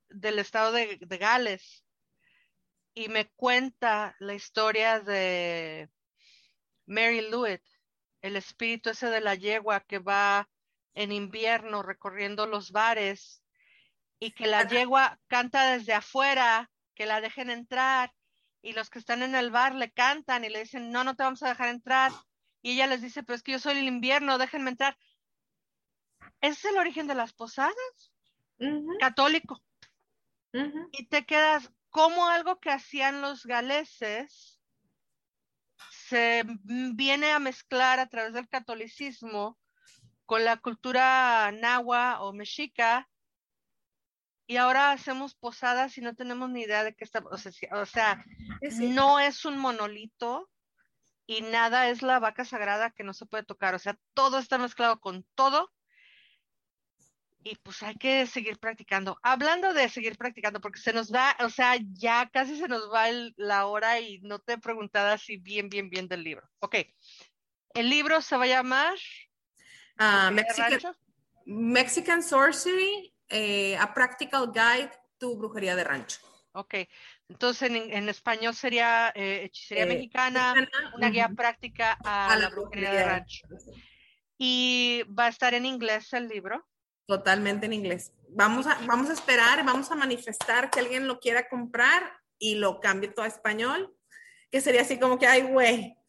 del estado de, de Gales y me cuenta la historia de Mary Lwyd, el espíritu ese de la yegua que va en invierno recorriendo los bares y que la yegua canta desde afuera, que la dejen entrar, y los que están en el bar le cantan y le dicen, no, no te vamos a dejar entrar, y ella les dice, pero es que yo soy el invierno, déjenme entrar. Ese es el origen de las posadas, Uh-huh. católico. Uh-huh. Y te quedas como algo que hacían los galeses se viene a mezclar a través del catolicismo con la cultura nahua o mexica, y ahora hacemos posadas y no tenemos ni idea de qué está, o sea, o sea Sí, sí. no es un monolito y nada es la vaca sagrada que no se puede tocar, o sea, todo está mezclado con todo y pues hay que seguir practicando. Hablando de seguir practicando, porque se nos va, o sea, ya casi se nos va el, la hora y no te he preguntado así bien, bien, bien del libro. Ok, el libro se va a llamar Uh, ¿Brujería de Mexican, rancho? Mexican Sorcery, eh, A Practical Guide to Brujería de Rancho. Ok, entonces en, en español sería eh, hechicería Eh, mexicana, mexicana, una guía uh-huh, práctica a a la la brujería de brujería. rancho. Y va a estar en inglés el libro. Totalmente en inglés. Vamos a, vamos a esperar, vamos a manifestar que alguien lo quiera comprar y lo cambie todo a español, que sería así como que, ay, güey.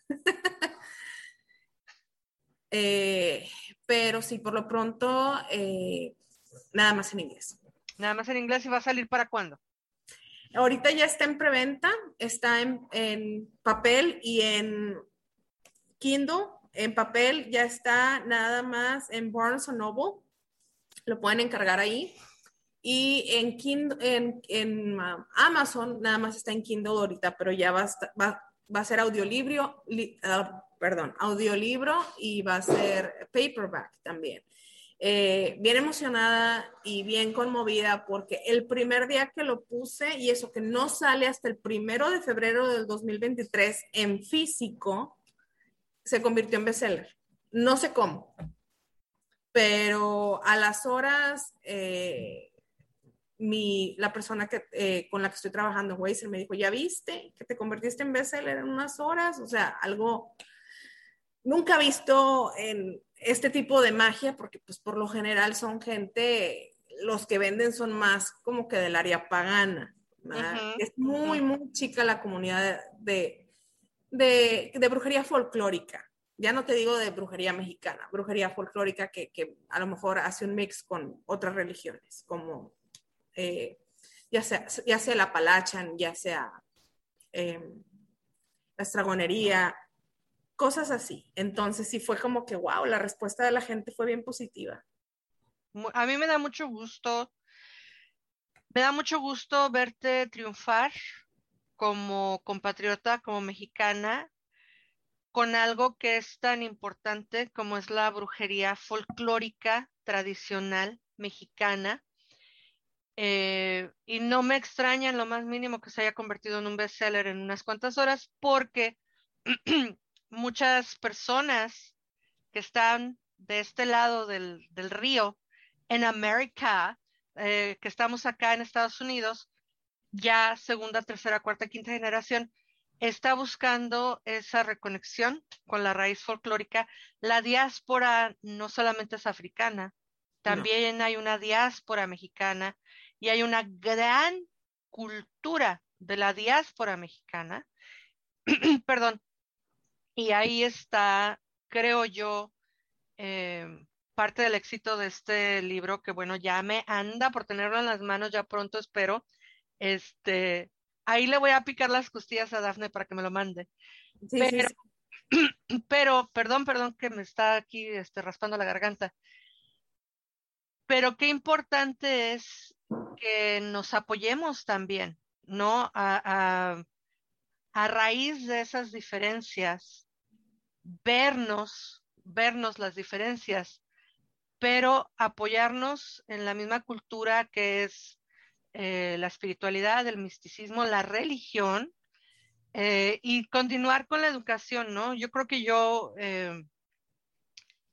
eh, pero sí, por lo pronto, eh, nada más en inglés. Nada más en inglés. ¿Y va a salir para cuándo? Ahorita ya está en preventa, está en, en papel y en Kindle. En papel ya está nada más en Barnes and Noble. Lo pueden encargar ahí. Y en, Kindle, en, en uh, Amazon nada más está en Kindle ahorita, pero ya va a, estar, va, va a ser audiolibro, li, uh, perdón, audiolibro y va a ser paperback también. Eh, bien emocionada y bien conmovida porque el primer día que lo puse, y eso que no sale hasta el primero de febrero del dos mil veintitrés en físico, se convirtió en bestseller. No sé cómo, pero a las horas... Eh, Mi, la persona que, eh, con la que estoy trabajando, Weiser, me dijo, ¿ya viste que te convertiste en bestseller en unas horas? O sea, algo nunca visto en este tipo de magia, porque pues por lo general son gente, los que venden son más como que del área pagana. Uh-huh, es muy, uh-huh. muy chica la comunidad de, de, de brujería folclórica. Ya no te digo de brujería mexicana, brujería folclórica que, que a lo mejor hace un mix con otras religiones, como Eh, ya, sea, ya sea la palachan, ya sea eh, la estragonería, cosas así. Entonces sí fue como que, wow, la respuesta de la gente fue bien positiva. A mí me da mucho gusto, me da mucho gusto verte triunfar como compatriota, como mexicana, con algo que es tan importante como es la brujería folclórica tradicional mexicana. Eh, y no me extraña en lo más mínimo que se haya convertido en un bestseller en unas cuantas horas, porque muchas personas que están de este lado del, del río, en América, eh, que estamos acá en Estados Unidos, ya segunda, tercera, cuarta, quinta generación, está buscando esa reconexión con la raíz folclórica. La diáspora no solamente es africana, también no. Hay una diáspora mexicana y hay una gran cultura de la diáspora mexicana. Perdón. Y ahí está, creo yo, eh, parte del éxito de este libro, que bueno, ya me anda por tenerlo en las manos, ya pronto espero. Este, ahí le voy a picar las costillas a Dafne para que me lo mande. Sí, pero, sí, sí. pero, perdón, perdón que me está aquí este, raspando la garganta. Pero qué importante es que nos apoyemos también, ¿no? A, a, a raíz de esas diferencias, vernos, vernos las diferencias, pero apoyarnos en la misma cultura que es eh, la espiritualidad, el misticismo, la religión, eh, y continuar con la educación, ¿no? Yo creo que yo, eh,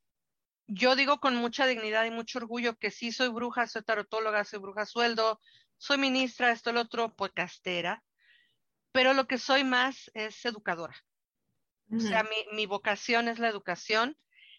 yo digo con mucha dignidad y mucho orgullo que sí soy bruja, soy tarotóloga, soy bruja sueldo, soy ministra, esto, el otro, podcastera, pero lo que soy más es educadora. Uh-huh. O sea, mi, mi vocación es la educación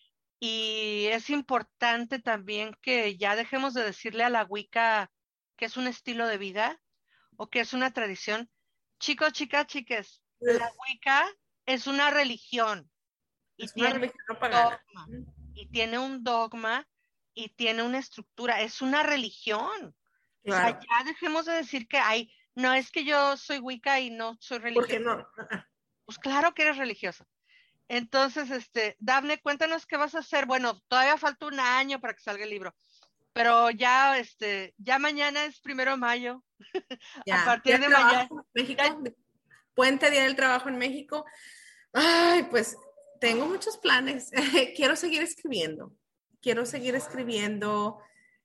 y es importante también que ya dejemos de decirle a la Wicca que es un estilo de vida o que es una tradición. Chicos, chicas, chiques, la Wicca es una religión y es tiene una religión un pagana. dogma, y tiene un dogma y tiene una estructura, es una religión. Claro. O sea, ya dejemos de decir que hay, no es que yo soy Wicca y no soy religiosa. ¿Por qué no? Pues claro que eres religiosa. Entonces, este, Dafne, cuéntanos qué vas a hacer. Bueno, todavía falta un año para que salga el libro, pero ya, este, ya mañana es primero de mayo. Ya, a partir de mañana. En México, ya... Puente Día del Trabajo en México. Ay, pues tengo muchos planes. Quiero seguir escribiendo. Quiero seguir escribiendo.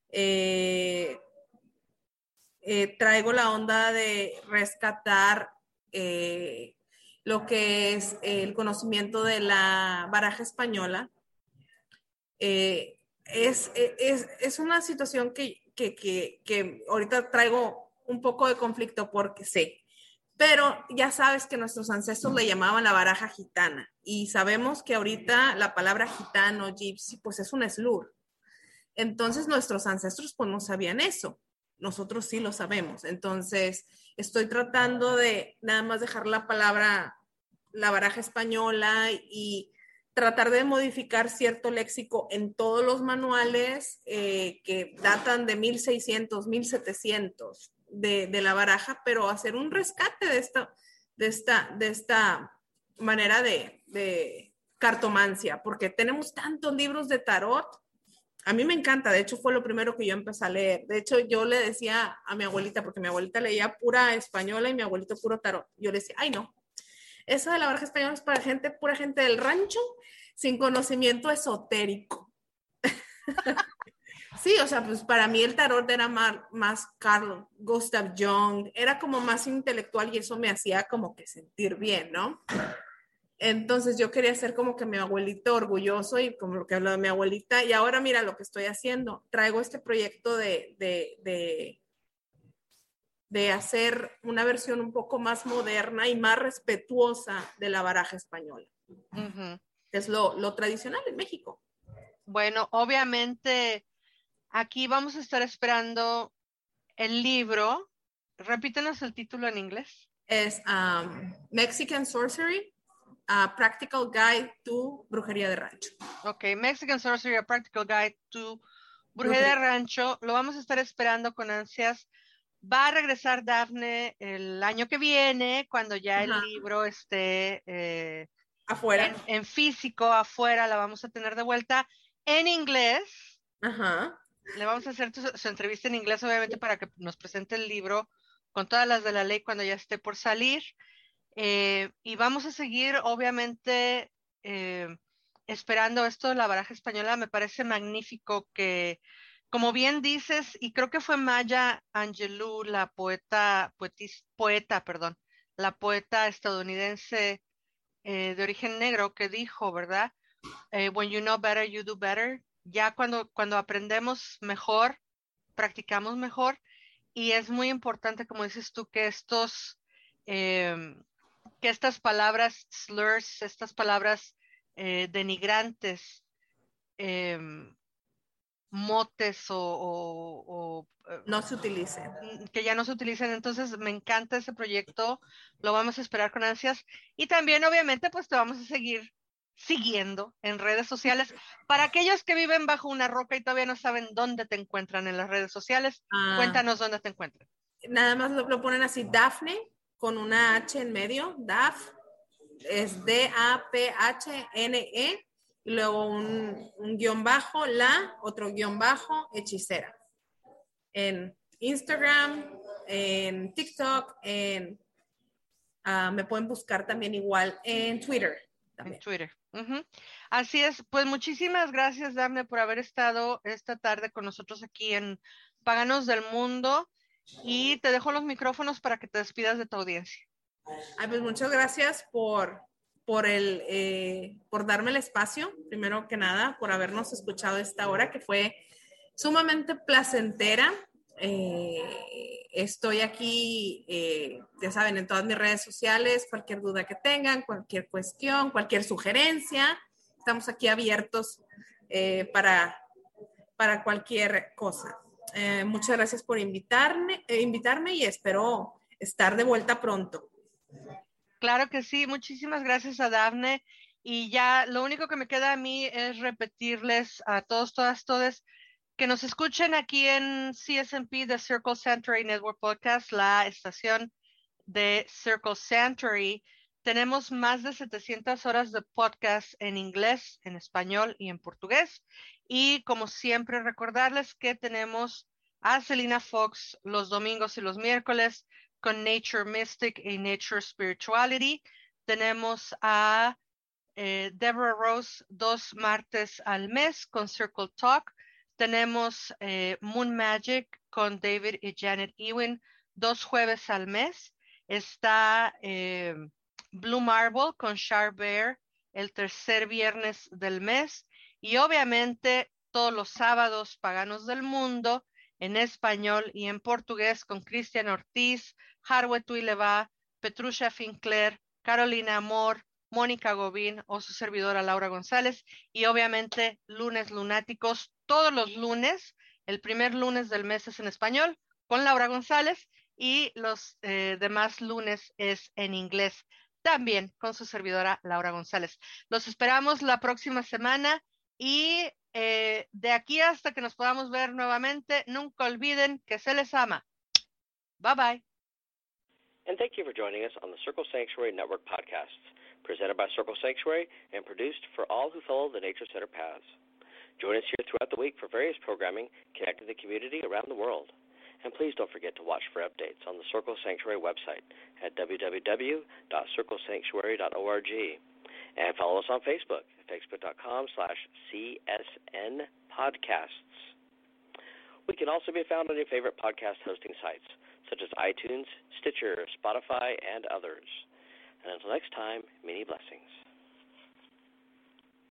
Eh, eh, traigo la onda de rescatar eh, lo que es el conocimiento de la baraja española. Eh, es, es, es una situación que, que, que, que ahorita traigo un poco de conflicto porque sé, pero ya sabes que nuestros ancestros le llamaban la baraja gitana y sabemos que ahorita la palabra gitano, gypsy, pues es un slur. Entonces nuestros ancestros pues no sabían eso. Nosotros sí lo sabemos. Entonces estoy tratando de nada más dejar la palabra, la baraja española y tratar de modificar cierto léxico en todos los manuales eh, que datan de mil seiscientos, mil setecientos de, de la baraja, pero hacer un rescate de esta, de esta, de esta manera de, de cartomancia, porque tenemos tantos libros de tarot. A mí me encanta, de hecho fue lo primero que yo empecé a leer. De hecho yo le decía a mi abuelita, porque mi abuelita leía pura española y mi abuelito puro tarot. Yo le decía, ay no, eso de la baraja española es para gente, pura gente del rancho, sin conocimiento esotérico. Sí, o sea, pues para mí el tarot era más, más Carl Gustav Jung, era como más intelectual y eso me hacía como que sentir bien, ¿no? Entonces yo quería ser como que mi abuelito orgulloso y como lo que hablaba de mi abuelita. Y ahora mira lo que estoy haciendo. Traigo este proyecto de, de, de, de hacer una versión un poco más moderna y más respetuosa de la baraja española. Uh-huh. Es lo, lo tradicional en México. Bueno, obviamente aquí vamos a estar esperando el libro. Repítenos el título en inglés. Es um, Mexican Sorcery. A Practical Guide to Brujería de Rancho. Ok, Mexican Sorcery, A Practical Guide to Brujería de Rancho. Lo vamos a estar esperando con ansias. Va a regresar Dafne el año que viene, cuando ya Ajá. el libro esté eh, afuera. En, en físico, afuera, la vamos a tener de vuelta en inglés. Ajá. Le vamos a hacer su, su entrevista en inglés, obviamente, para que nos presente el libro con todas las de la ley cuando ya esté por salir. Eh, y vamos a seguir, obviamente, eh, esperando esto de la baraja española. Me parece magnífico que, como bien dices, y creo que fue Maya Angelou, la poeta, poetis, poeta, perdón, la poeta estadounidense eh, de origen negro, que dijo, ¿verdad? Eh, when you know better, you do better. Ya cuando, cuando aprendemos mejor, practicamos mejor. Y es muy importante, como dices tú, que estos... Eh, que estas palabras slurs, estas palabras eh, denigrantes, eh, motes o, o, o no se utilicen. Que ya no se utilicen. Entonces me encanta ese proyecto, lo vamos a esperar con ansias. Y también obviamente pues te vamos a seguir siguiendo en redes sociales. Para aquellos que viven bajo una roca y todavía no saben dónde te encuentran en las redes sociales, ah, cuéntanos dónde te encuentran. Nada más lo, lo ponen así, Dafne, con una H en medio, Daf, es D A P H N E, y luego un, un guión bajo, la, otro guión bajo, hechicera. En Instagram, en TikTok, en, uh, me pueden buscar también igual en Twitter. También. En Twitter. Uh-huh. Así es, pues muchísimas gracias, Dafne, por haber estado esta tarde con nosotros aquí en Paganos del Mundo. Y te dejo los micrófonos para que te despidas de tu audiencia. Ay, pues muchas gracias por, por, el, eh, por darme el espacio, primero que nada, por habernos escuchado esta hora, que fue sumamente placentera. Eh, estoy aquí, eh, ya saben, en todas mis redes sociales, cualquier duda que tengan, cualquier cuestión, cualquier sugerencia, estamos aquí abiertos eh, para, para cualquier cosa. Eh, muchas gracias por invitarme, eh, invitarme y espero estar de vuelta pronto. Claro que sí, muchísimas gracias a Dafne. Y ya lo único que me queda a mí es repetirles a todos, todas, todes que nos escuchen aquí en C S N P, The Circle Sanctuary Network Podcast, la estación de Circle Sanctuary. Tenemos más de setecientas horas de podcast en inglés, en español y en portugués. Y como siempre, recordarles que tenemos a Selena Fox los domingos y los miércoles con Nature Mystic y Nature Spirituality. Tenemos a eh, Deborah Rose dos martes al mes con Circle Talk. Tenemos eh, Moon Magic con David y Janet Ewing dos jueves al mes. Está eh, Blue Marble con Char Bear el tercer viernes del mes. Y obviamente todos los sábados Paganos del Mundo en español y en portugués con Cristian Ortiz, Harwe Tuileva, Petrucia Fincler, Carolina Amor, Mónica Gobín o su servidora Laura González, y obviamente lunes lunáticos todos los lunes. El primer lunes del mes es en español con Laura González y los eh, demás lunes es en inglés también con su servidora Laura González. Los esperamos la próxima semana y eh, de aquí hasta que nos podamos ver nuevamente, nunca olviden que se les ama. Bye bye. And thank you for joining us on the Circle Sanctuary Network podcasts, presented by Circle Sanctuary and produced for all who follow the Nature Center paths. Join us here throughout the week for various programming connecting the community around the world. And please don't forget to watch for updates on the Circle Sanctuary website at w w w dot circle sanctuary dot org. And follow us on Facebook at facebook.com slash CSN podcasts. We can also be found on your favorite podcast hosting sites, such as iTunes, Stitcher, Spotify, and others. And until next time, many blessings.